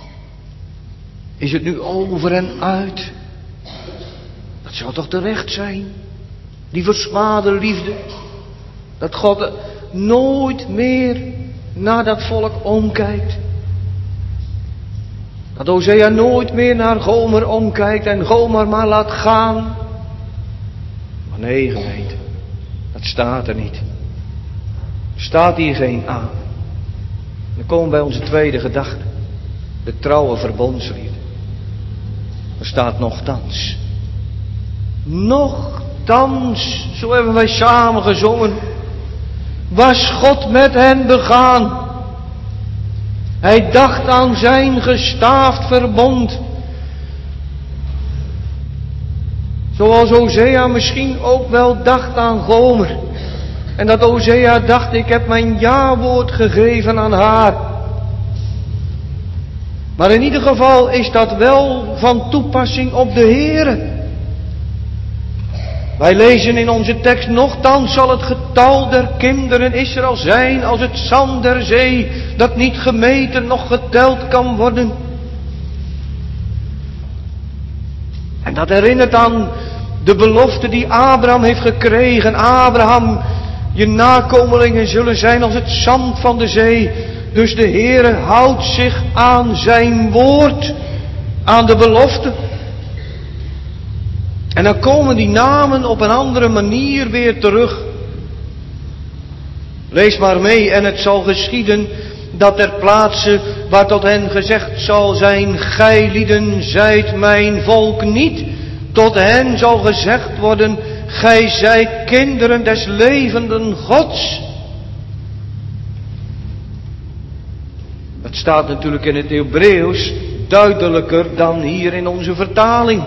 Speaker 1: Is het nu over en uit? Dat zou toch terecht zijn? Die versmade liefde. Dat God nooit meer naar dat volk omkijkt. Dat Hosea nooit meer naar Gomer omkijkt en Gomer maar laat gaan. Maar nee, gemeente. Dat staat er niet. Er staat hier geen aan. Dan komen we bij onze tweede gedachte. De trouwe verbondsliefde. Er staat nochtans. Nochtans, zo hebben wij samen gezongen. Was God met hen begaan. Hij dacht aan zijn gestaafd verbond. Zoals Hosea misschien ook wel dacht aan Gomer. En dat Hosea dacht, ik heb mijn ja-woord gegeven aan haar. Maar in ieder geval is dat wel van toepassing op de Heere. Wij lezen in onze tekst, nochtans zal het getal der kinderen Israël zijn als het zand der zee, dat niet gemeten noch geteld kan worden. En dat herinnert aan de belofte die Abraham heeft gekregen. Abraham, je nakomelingen zullen zijn als het zand van de zee. Dus de Heere houdt zich aan zijn woord, aan de belofte. En dan komen die namen op een andere manier weer terug. Lees maar mee, en het zal geschieden dat ter plaatse waar tot hen gezegd zal zijn, gij lieden zijt mijn volk niet, tot hen zal gezegd worden, gij zijt kinderen des levenden Gods. Dat staat natuurlijk in het Hebreeuws duidelijker dan hier in onze vertaling.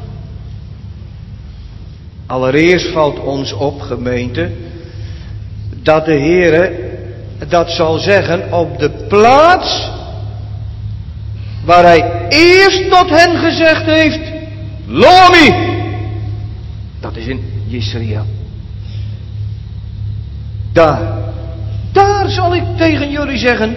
Speaker 1: Allereerst valt ons op, gemeente, dat de Heere dat zal zeggen op de plaats waar hij eerst tot hen gezegd heeft, Lomi. Dat is in Israël. Daar, daar zal ik tegen jullie zeggen,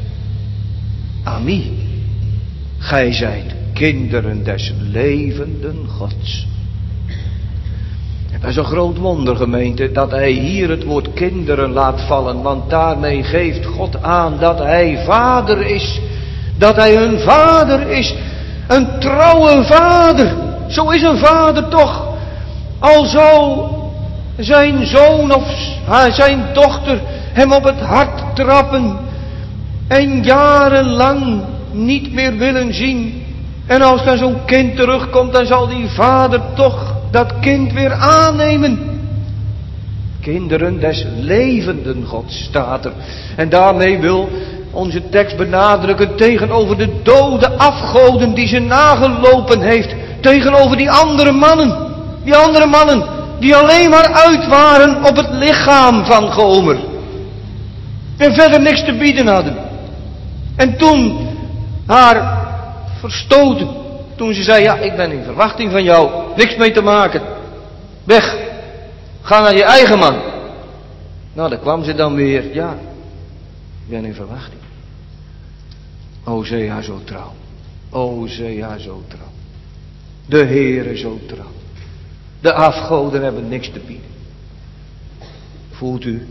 Speaker 1: Ami, gij zijt kinderen des levenden Gods. Dat is een groot wonder, gemeente, dat hij hier het woord kinderen laat vallen. Want daarmee geeft God aan dat hij vader is. Dat hij hun vader is. Een trouwe vader. Zo is een vader toch. Al zou zijn zoon of zijn dochter hem op het hart trappen. En jarenlang niet meer willen zien. En als dan zo'n kind terugkomt, dan zal die vader toch dat kind weer aannemen. Kinderen des levenden Gods staat er. En daarmee wil onze tekst benadrukken tegenover de dode afgoden die ze nagelopen heeft. Tegenover die andere mannen. Die andere mannen die alleen maar uit waren op het lichaam van Gomer. En verder niks te bieden hadden. En toen haar verstoten. Toen ze zei, ja, ik ben in verwachting van jou. Niks mee te maken. Weg. Ga naar je eigen man. Nou, daar kwam ze dan weer. Ja, ik ben in verwachting. Hosea zo trouw. Hosea zo trouw. De Heere zo trouw. De afgoden hebben niks te bieden. Voelt u?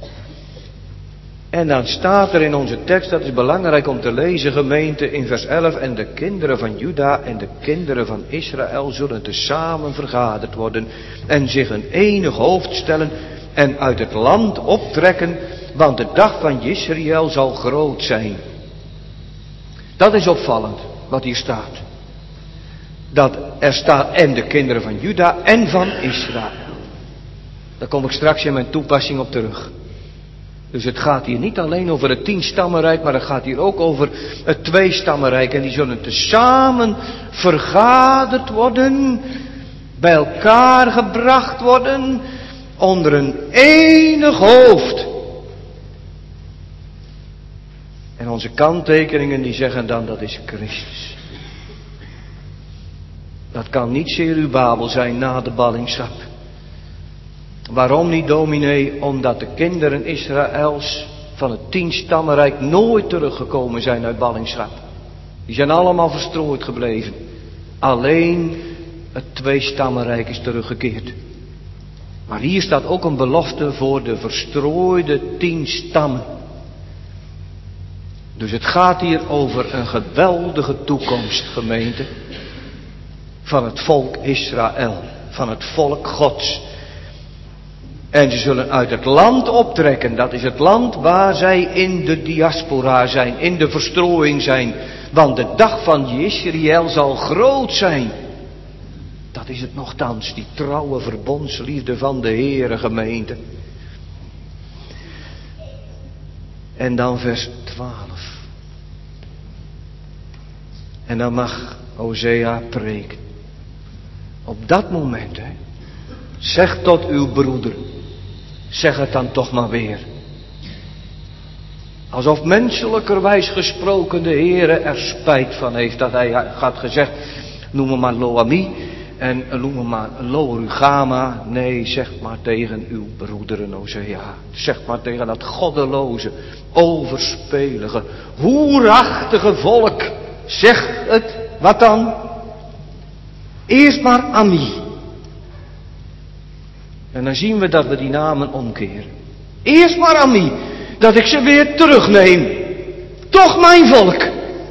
Speaker 1: En dan staat er in onze tekst, dat is belangrijk om te lezen, gemeente, in vers elf. En de kinderen van Juda en de kinderen van Israël zullen tezamen vergaderd worden. En zich een enig hoofd stellen en uit het land optrekken. Want de dag van Israël zal groot zijn. Dat is opvallend. wat hier staat. Dat er staat en de kinderen van Juda en van Israël. Daar kom ik straks in mijn toepassing op terug. Dus het gaat hier niet alleen over het tienstammenrijk, maar het gaat hier ook over het tweestammenrijk. En die zullen tezamen vergaderd worden, bij elkaar gebracht worden, onder een enig hoofd. En onze kanttekeningen die zeggen dan dat is Christus. Dat kan niet Zerubabel zijn na de ballingschap. Waarom niet, dominee? Omdat de kinderen Israëls van het tienstammenrijk nooit teruggekomen zijn uit ballingschap. Die zijn allemaal verstrooid gebleven. Alleen het tweestammenrijk is teruggekeerd. Maar hier staat ook een belofte voor de verstrooide tien stammen. Dus het gaat hier over een geweldige toekomst, gemeente. Van het volk Israël. Van het volk Gods. En ze zullen uit het land optrekken. Dat is het land waar zij in de diaspora zijn. In de verstrooiing zijn. Want de dag van Israël zal groot zijn. Dat is het nogthans. Die trouwe verbondsliefde van de Heere, gemeente. En dan vers twaalf. En dan mag Hosea preken. Op dat moment, hè. Zeg tot uw broeder. Zeg het dan toch maar weer. Alsof menselijkerwijs gesproken de Heere er spijt van heeft. Dat hij had gezegd, noem me maar Lo-Ami. En noem me maar Lo-Rugama. Nee, zeg maar tegen uw broederen, Hosea. Zeg maar tegen dat goddeloze, overspelige, hoerachtige volk. Zeg het, wat dan? Eerst maar Ami. En dan zien we dat we die namen omkeren. Eerst maar Ami. Dat ik ze weer terugneem. Toch mijn volk.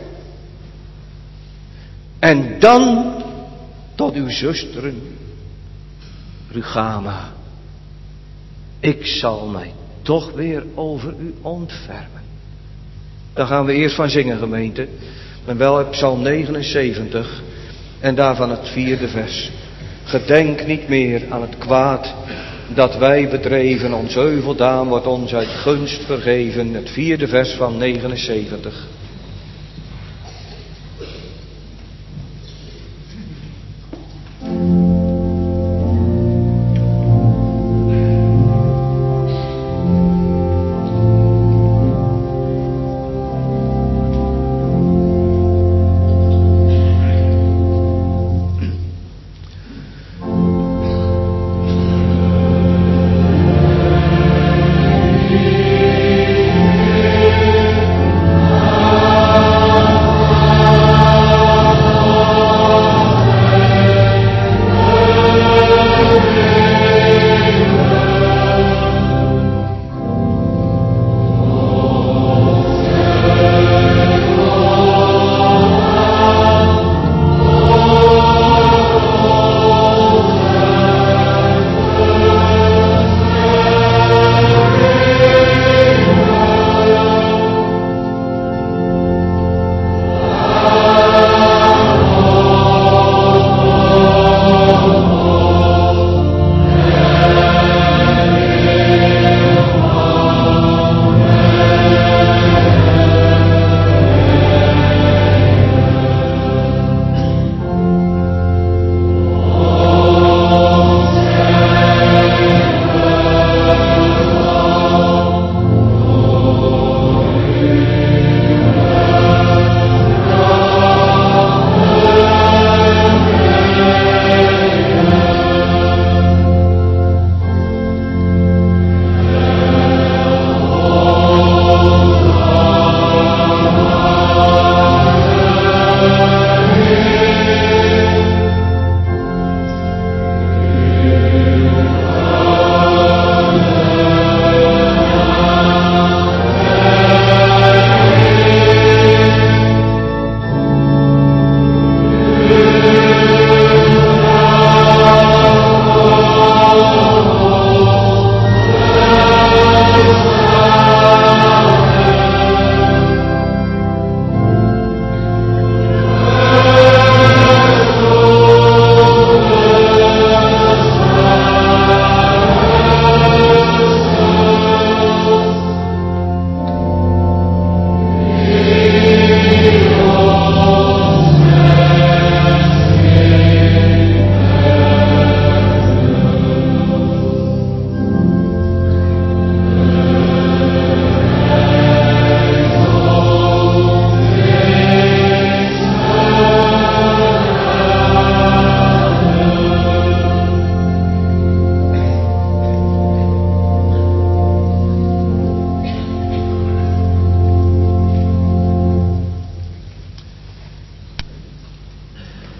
Speaker 1: En dan tot uw zusteren Rugama. Ik zal mij toch weer over u ontfermen. Daar gaan we eerst van zingen, gemeente. En wel uit Psalm negenenzeventig. En daarvan het vierde vers. Gedenk niet meer aan het kwaad dat wij bedreven. Ons heuveldaan wordt ons uit gunst vergeven. Het vierde vers van negenenzeventig.
Speaker 3: Ah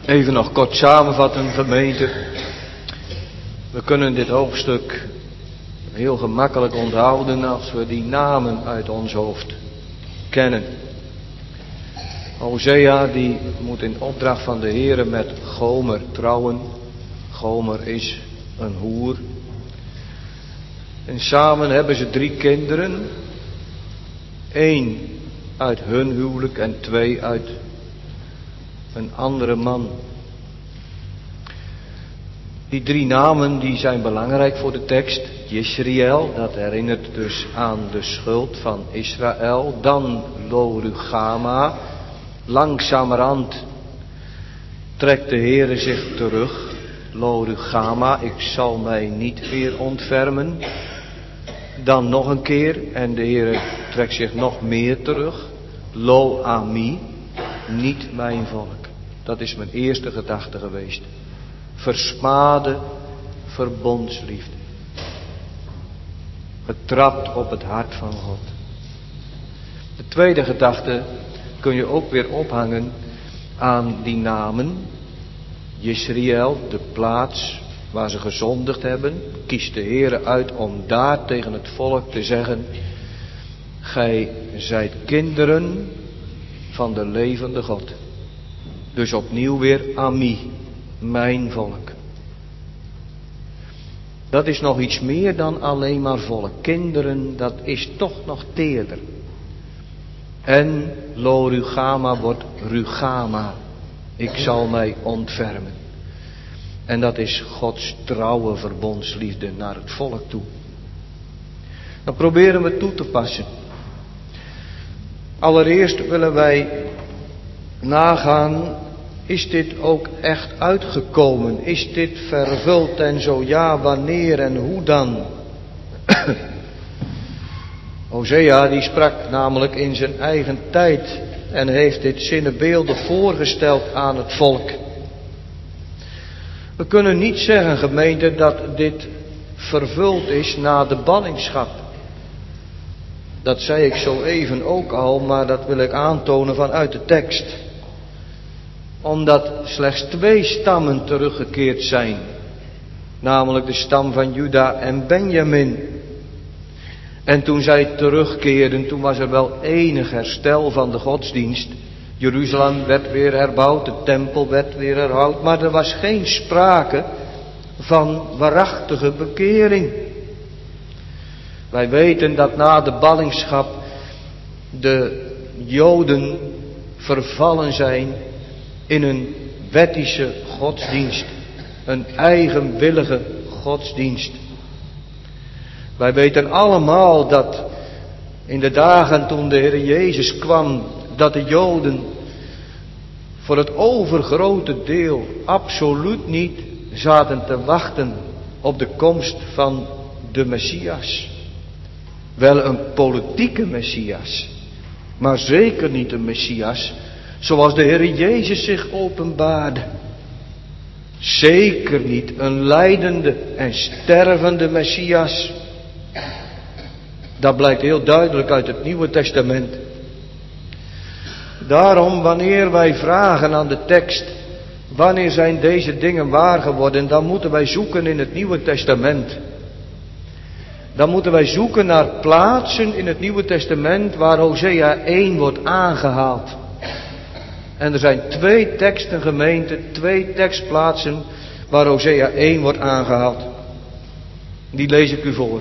Speaker 1: Even nog kort samenvatten, gemeente. We kunnen dit hoofdstuk heel gemakkelijk onthouden als we die namen uit ons hoofd kennen. Hosea die moet in opdracht van de Heere met Gomer trouwen. Gomer is een hoer. En samen hebben ze drie kinderen. Eén uit hun huwelijk en twee uit een andere man. Die drie namen die zijn belangrijk voor de tekst. Jezreel, dat herinnert dus aan de schuld van Israël. Dan Lo-Ruchama. Langzamerhand trekt de Heere zich terug. Lo-Ruchama, ik zal mij niet weer ontfermen. Dan nog een keer en de Heere trekt zich nog meer terug. Lo-Ami, niet mijn volk. Dat is mijn eerste gedachte geweest. Versmade verbondsliefde. Getrapt op het hart van God. De tweede gedachte kun je ook weer ophangen aan die namen. Jezreel, de plaats waar ze gezondigd hebben, kiest de Heere uit om daar tegen het volk te zeggen: gij zijt kinderen van de levende God. Dus opnieuw weer Ami, mijn volk. Dat is nog iets meer dan alleen maar volk. Kinderen, dat is toch nog teerder. En Lo-Ruchama wordt Rugama. Ik zal mij ontfermen. En dat is Gods trouwe verbondsliefde naar het volk toe. Dan proberen we toe te passen. Allereerst willen wij nagaan, is dit ook echt uitgekomen? Is dit vervuld en zo ja, wanneer en hoe dan? Hosea die sprak namelijk in zijn eigen tijd en heeft dit zinnebeeldig voorgesteld aan het volk. We kunnen niet zeggen, gemeente, dat dit vervuld is na de ballingschap. Dat zei ik zo even ook al, maar dat wil ik aantonen vanuit de tekst. Omdat slechts twee stammen teruggekeerd zijn. Namelijk de stam van Juda en Benjamin. En toen zij terugkeerden, toen was er wel enig herstel van de godsdienst. Jeruzalem werd weer herbouwd, de tempel werd weer herbouwd. Maar er was geen sprake van waarachtige bekering. Wij weten dat na de ballingschap de Joden vervallen zijn in een wettische godsdienst. Een eigenwillige godsdienst. Wij weten allemaal dat in de dagen toen de Heer Jezus kwam, dat de Joden voor het overgrote deel absoluut niet zaten te wachten op de komst van de Messias. Wel een politieke Messias, maar zeker niet een Messias zoals de Heer Jezus zich openbaarde. Zeker niet een lijdende en stervende Messias. Dat blijkt heel duidelijk uit het Nieuwe Testament. Daarom, wanneer wij vragen aan de tekst, wanneer zijn deze dingen waar geworden, dan moeten wij zoeken in het Nieuwe Testament. Dan moeten wij zoeken naar plaatsen in het Nieuwe Testament waar Hosea één wordt aangehaald. En er zijn twee teksten, gemeente, twee tekstplaatsen waar Hosea één wordt aangehaald. Die lees ik u voor.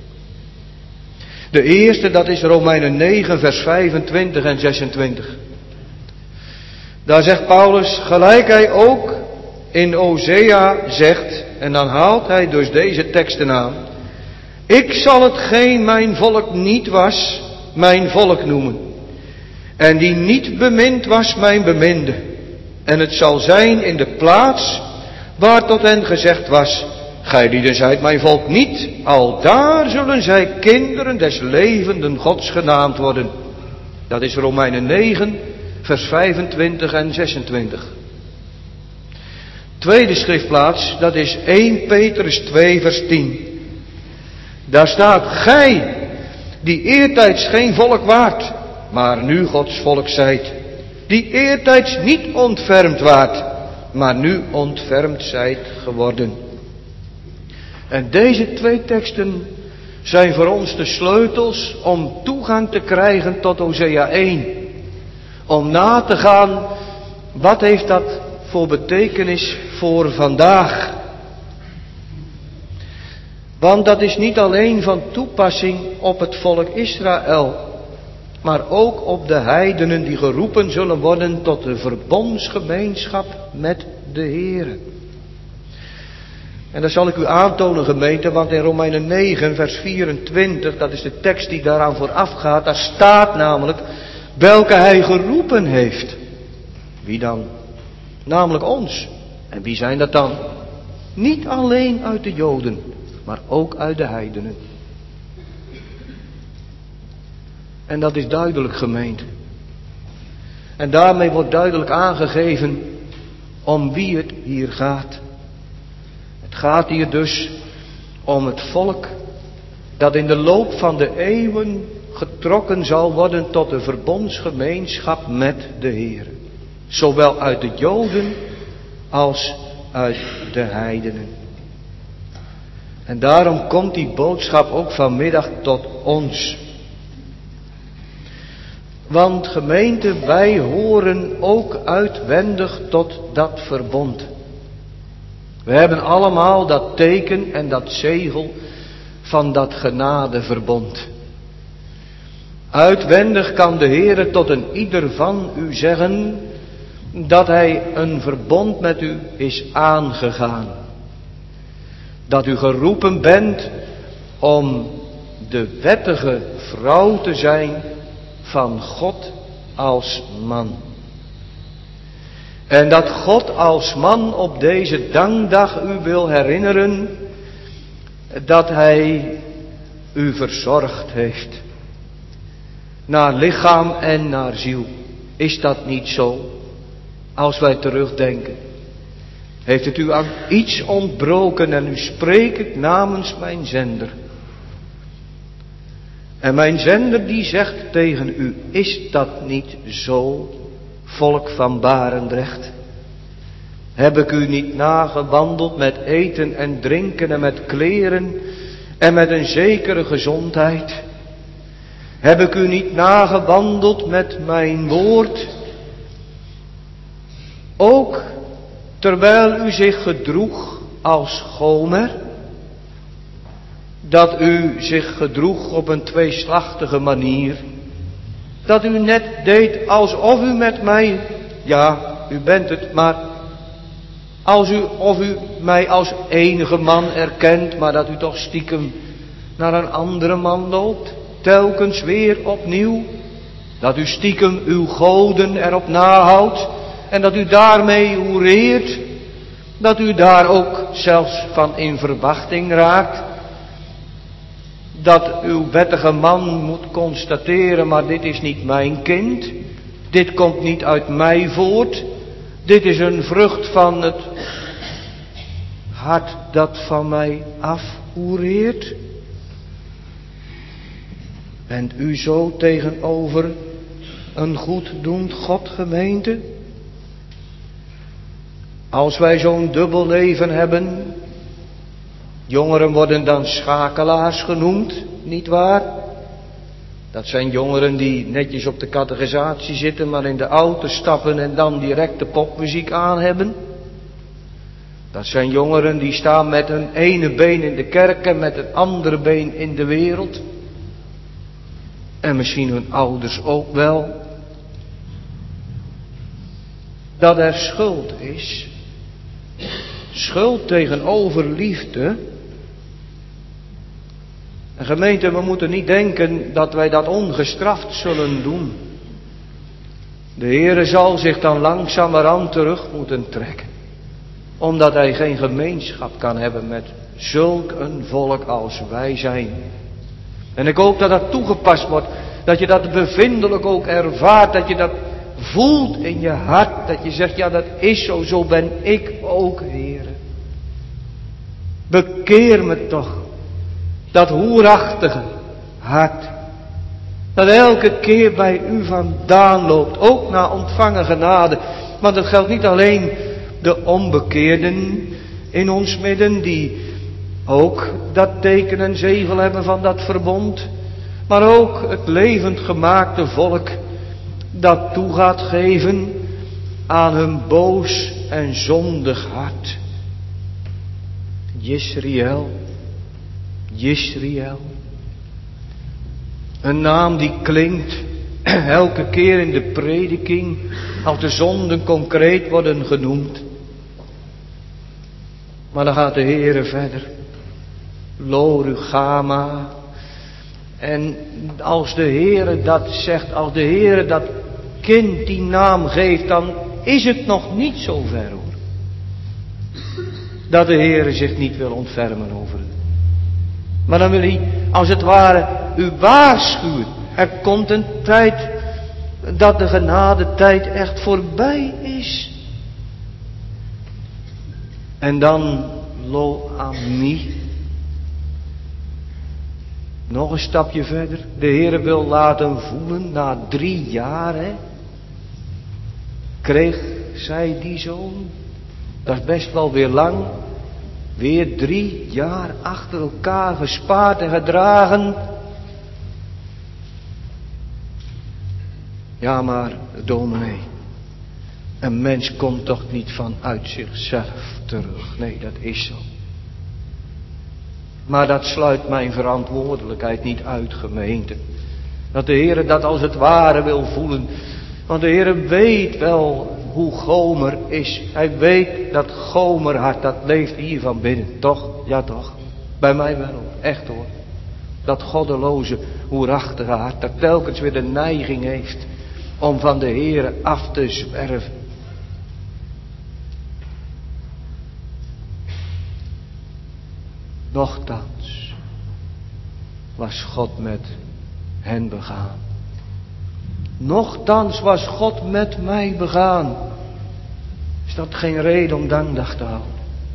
Speaker 1: De eerste, dat is Romeinen negen, vers vijfentwintig en zesentwintig. Daar zegt Paulus, gelijk hij ook in Hosea zegt, en dan haalt hij dus deze teksten aan: ik zal hetgeen mijn volk niet was, mijn volk noemen. En die niet bemind was, mijn beminde. En het zal zijn in de plaats waar tot hen gezegd was: gij lieden zijt mijn volk niet, al daar zullen zij kinderen des levenden Gods genaamd worden. Dat is Romeinen negen, vers vijfentwintig en zesentwintig. Tweede schriftplaats, dat is eerste Petrus twee, vers tien. Daar staat: gij, die eertijds geen volk waart, maar nu Gods volk zijt, die eertijds niet ontfermd waart, maar nu ontfermd zijt geworden. En deze twee teksten zijn voor ons de sleutels om toegang te krijgen tot Hosea één. Om na te gaan, wat heeft dat voor betekenis voor vandaag? Want dat is niet alleen van toepassing op het volk Israël, maar ook op de heidenen die geroepen zullen worden tot de verbondsgemeenschap met de Heere. En dat zal ik u aantonen, gemeente, want in Romeinen negen vers vierentwintig, dat is de tekst die daaraan vooraf gaat, daar staat namelijk welke hij geroepen heeft. Wie dan? Namelijk ons. En wie zijn dat dan? Niet alleen uit de Joden, maar ook uit de heidenen. En dat is duidelijk, gemeente. En daarmee wordt duidelijk aangegeven om wie het hier gaat. Het gaat hier dus om het volk dat in de loop van de eeuwen getrokken zal worden tot de verbondsgemeenschap met de Heer. Zowel uit de Joden als uit de heidenen. En daarom komt die boodschap ook vanmiddag tot ons. Want gemeente, wij horen ook uitwendig tot dat verbond. We hebben allemaal dat teken en dat zegel van dat genadeverbond. Uitwendig kan de Heere tot een ieder van u zeggen dat Hij een verbond met u is aangegaan. Dat u geroepen bent om de wettige vrouw te zijn van God als man. En dat God als man op deze dankdag u wil herinneren dat Hij u verzorgd heeft. Naar lichaam en naar ziel. Is dat niet zo? Als wij terugdenken. Heeft het u aan iets ontbroken en u spreekt namens mijn zender. En mijn zender die zegt tegen u, is dat niet zo, volk van Barendrecht? Heb ik u niet nagewandeld met eten en drinken en met kleren en met een zekere gezondheid? Heb ik u niet nagewandeld met mijn woord? Ook terwijl u zich gedroeg als Gomer, dat u zich gedroeg op een tweeslachtige manier, dat u net deed alsof u met mij, ja, u bent het, maar als u, of u mij als enige man erkent, maar dat u toch stiekem naar een andere man loopt, telkens weer opnieuw, dat u stiekem uw goden erop nahoudt en dat u daarmee hoereert, dat u daar ook zelfs van in verwachting raakt, dat uw wettige man moet constateren, maar dit is niet mijn kind, dit komt niet uit mij voort, dit is een vrucht van het hart dat van mij afhoereert. Bent u zo tegenover een goeddoend God, gemeente? Als wij zo'n dubbel leven hebben, jongeren worden dan schakelaars genoemd, niet waar? Dat zijn jongeren die netjes op de catechisatie zitten, maar in de auto stappen en dan direct de popmuziek aan hebben. Dat zijn jongeren die staan met hun ene been in de kerk en met het andere been in de wereld. En misschien hun ouders ook wel. Dat er schuld is. Schuld tegenover liefde. En gemeente, we moeten niet denken dat wij dat ongestraft zullen doen. De Heere zal zich dan langzamerhand terug moeten trekken. Omdat Hij geen gemeenschap kan hebben met zulk een volk als wij zijn. En ik hoop dat dat toegepast wordt. Dat je dat bevindelijk ook ervaart. Dat je dat voelt in je hart. Dat je zegt, ja, dat is zo. Zo ben ik ook, Heere. Bekeer me toch. Dat hoerachtige hart. Dat elke keer bij u vandaan loopt. Ook na ontvangen genade. Want het geldt niet alleen de onbekeerden in ons midden, die ook dat teken en zegel hebben van dat verbond, maar ook het levend gemaakte volk dat toe gaat geven aan hun boos en zondig hart. Jisraël, Jisraël. Een naam die klinkt elke keer in de prediking als de zonden concreet worden genoemd. Maar dan gaat de Heere verder. Lo Ruchama. En als de Heere dat zegt, als de Heere dat kind die naam geeft, dan is het nog niet zo ver hoor. Dat de Heere zich niet wil ontfermen over u. Maar dan wil hij als het ware u waarschuwen. Er komt een tijd dat de genadetijd echt voorbij is. En dan lo ami. Nog een stapje verder. De Heere wil laten voelen na drie jaar. Hè, kreeg zij die zoon. Dat is best wel weer lang. Weer drie jaar achter elkaar gespaard en gedragen. Ja, maar dominee, een mens komt toch niet vanuit zichzelf terug. Nee, dat is zo. Maar dat sluit mijn verantwoordelijkheid niet uit, gemeente. Dat de Heere dat als het ware wil voelen. Want de Heere weet wel hoe Gomer is. Hij weet dat Gomerhart, dat leeft hier van binnen. Toch? Ja toch? Bij mij wel. Echt hoor. Dat goddeloze, hoerachtige hart, dat telkens weer de neiging heeft om van de Heere af te zwerven. Nochtans was God met hen begaan. Nochtans was God met mij begaan. Is dat geen reden om dankdag te houden?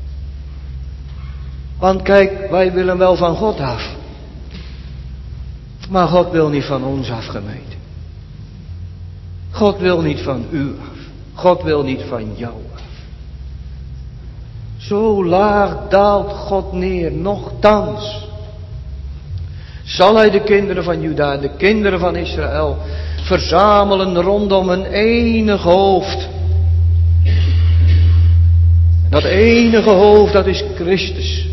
Speaker 1: Want kijk, wij willen wel van God af. Maar God wil niet van ons af, gemeente. God wil niet van u af. God wil niet van jou af. Zo laag daalt God neer, nochtans zal hij de kinderen van Juda, de kinderen van Israël, verzamelen rondom een enig hoofd. Dat enige hoofd, dat is Christus.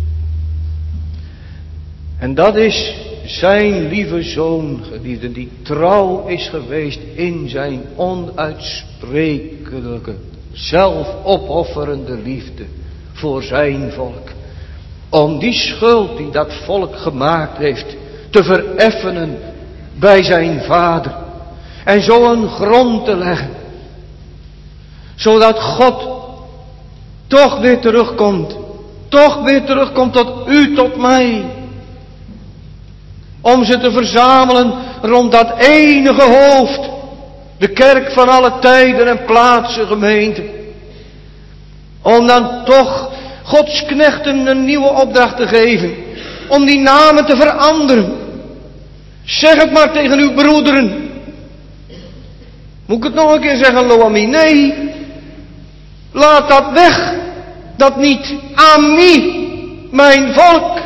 Speaker 1: En dat is zijn lieve zoon, geliefden, die trouw is geweest in zijn onuitsprekelijke, zelfopofferende liefde voor zijn volk. Om die schuld die dat volk gemaakt heeft te vereffenen bij zijn vader. En zo een grond te leggen. Zodat God toch weer terugkomt. Toch weer terugkomt tot u, tot mij. Om ze te verzamelen rond dat enige hoofd. De kerk van alle tijden en plaatsen, gemeente. Om dan toch Gods knechten een nieuwe opdracht te geven. Om die namen te veranderen. Zeg het maar tegen uw broederen. Moet ik het nog een keer zeggen, Loami? Nee. Laat dat weg. Dat niet. Ami, mijn volk.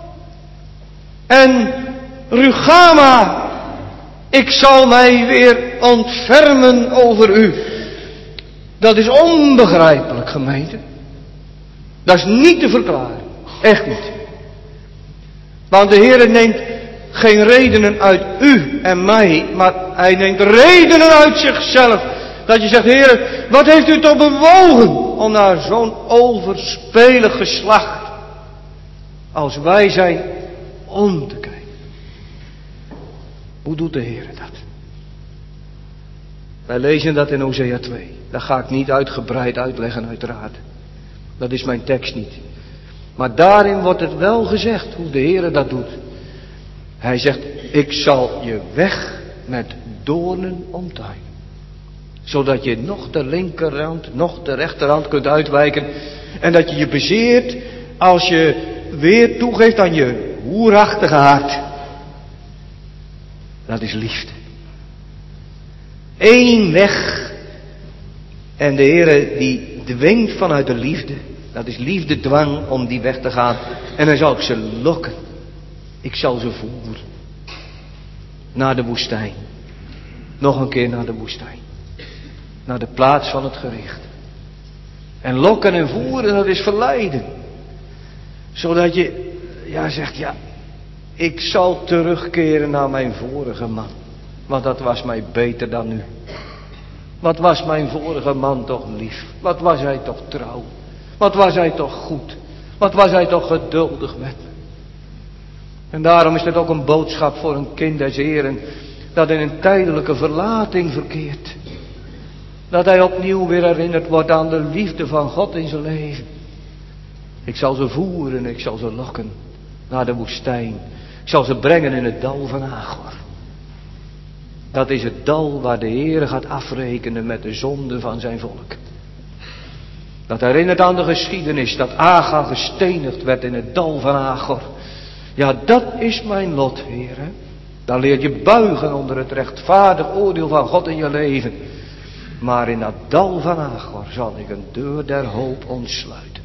Speaker 1: En Rugama, ik zal mij weer ontfermen over u. Dat is onbegrijpelijk, gemeente. Dat is niet te verklaren. Echt niet. Want de Heer neemt geen redenen uit u en mij, maar hij neemt redenen uit zichzelf. Dat je zegt, Heer, wat heeft u toch bewogen om naar zo'n overspelig geslacht als wij zijn om te kijken. Hoe doet de Heer dat? Wij lezen dat in Hosea twee. Dat ga ik niet uitgebreid uitleggen uiteraard. Dat is mijn tekst niet. Maar daarin wordt het wel gezegd hoe de Heer dat doet. Hij zegt, ik zal je weg met doornen omtuinen. Zodat je nog de linkerhand, nog de rechterhand kunt uitwijken. En dat je je bezeert als je weer toegeeft aan je hoerachtige hart. Dat is liefde. Eén weg. En de Heer die dwingt vanuit de liefde. Dat is liefdedwang om die weg te gaan. En dan zal ik ze lokken. Ik zal ze voeren. Naar de woestijn. Nog een keer naar de woestijn. Naar de plaats van het gericht. En lokken en voeren, dat is verleiden. Zodat je, ja, zegt, ja, ik zal terugkeren naar mijn vorige man. Want dat was mij beter dan nu. Wat was mijn vorige man toch lief. Wat was hij toch trouw. Wat was hij toch goed. Wat was hij toch geduldig met me. En daarom is het ook een boodschap voor een kind des Heren. Dat in een tijdelijke verlating verkeert. Dat hij opnieuw weer herinnerd wordt aan de liefde van God in zijn leven. Ik zal ze voeren, ik zal ze lokken naar de woestijn. Ik zal ze brengen in het dal van Agor. Dat is het dal waar de Heer gaat afrekenen met de zonde van zijn volk. Dat herinnert aan de geschiedenis dat Agar gestenigd werd in het dal van Agor. Ja, dat is mijn lot, Heer. Dan leer je buigen onder het rechtvaardig oordeel van God in je leven. Maar in dat dal van Agor zal ik een deur der hoop ontsluiten.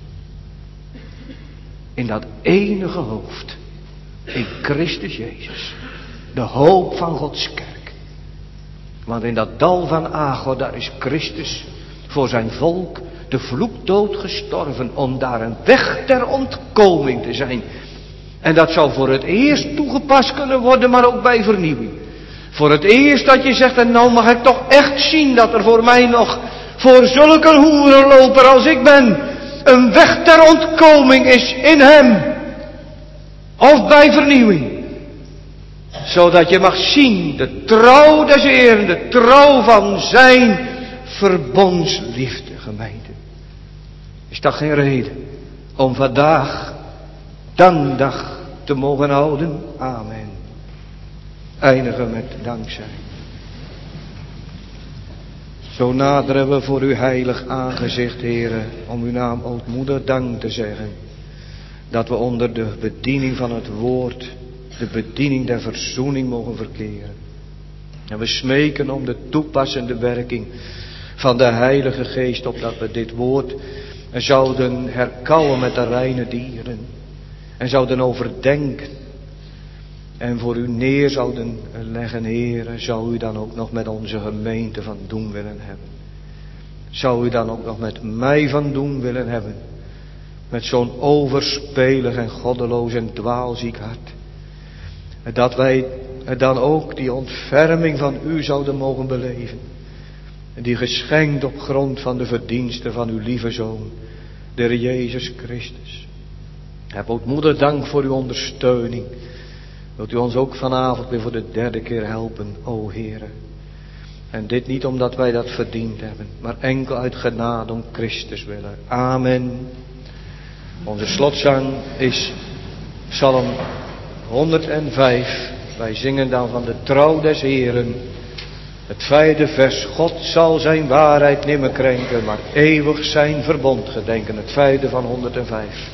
Speaker 1: In dat enige hoofd. In Christus Jezus. De hoop van Gods kerk. Want in dat dal van Agor, daar is Christus voor zijn volk de vloekdood gestorven. Om daar een weg ter ontkoming te zijn. En dat zou voor het eerst toegepast kunnen worden, maar ook bij vernieuwing. Voor het eerst dat je zegt, en nou mag ik toch echt zien dat er voor mij nog, voor zulke hoerenloper als ik ben, een weg ter ontkoming is in hem. Of bij vernieuwing. Zodat je mag zien de trouw des Heeren, de trouw van zijn verbondsliefde, gemeente. Is dat geen reden om vandaag dankdag te mogen houden? Amen. Eindigen met dankzij. Zo naderen we voor uw heilig aangezicht, Heere, om uw naam ootmoedig dank te zeggen. Dat we onder de bediening van het woord, de bediening der verzoening mogen verkeren. En we smeken om de toepassende werking van de Heilige Geest, opdat we dit woord zouden herkauwen met de reine dieren. En zouden overdenken. En voor u neer zouden leggen, Heere, zou u dan ook nog met onze gemeente van doen willen hebben. Zou u dan ook nog met mij van doen willen hebben. Met zo'n overspelig en goddeloos en dwaalziek hart. Dat wij dan ook die ontferming van u zouden mogen beleven. Die geschenkt op grond van de verdiensten van uw lieve Zoon, de Heer Jezus Christus. Heb ootmoedig dank voor uw ondersteuning. Wilt u ons ook vanavond weer voor de derde keer helpen, o Heere. En dit niet omdat wij dat verdiend hebben, maar enkel uit genade om Christus willen. Amen. Onze slotzang is Psalm honderdvijf. Wij zingen dan van de trouw des Heeren. Het vijfde vers. God zal zijn waarheid nimmer krenken, maar eeuwig zijn verbond gedenken. Het vijfde van honderdvijf.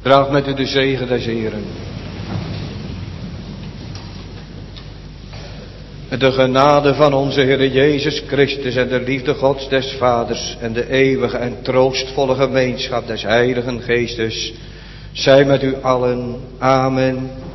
Speaker 1: Draag met u de zegen des Heeren. De genade van onze Heer Jezus Christus en de liefde Gods des Vaders en de eeuwige en troostvolle gemeenschap des Heiligen Geestes zij met u allen. Amen.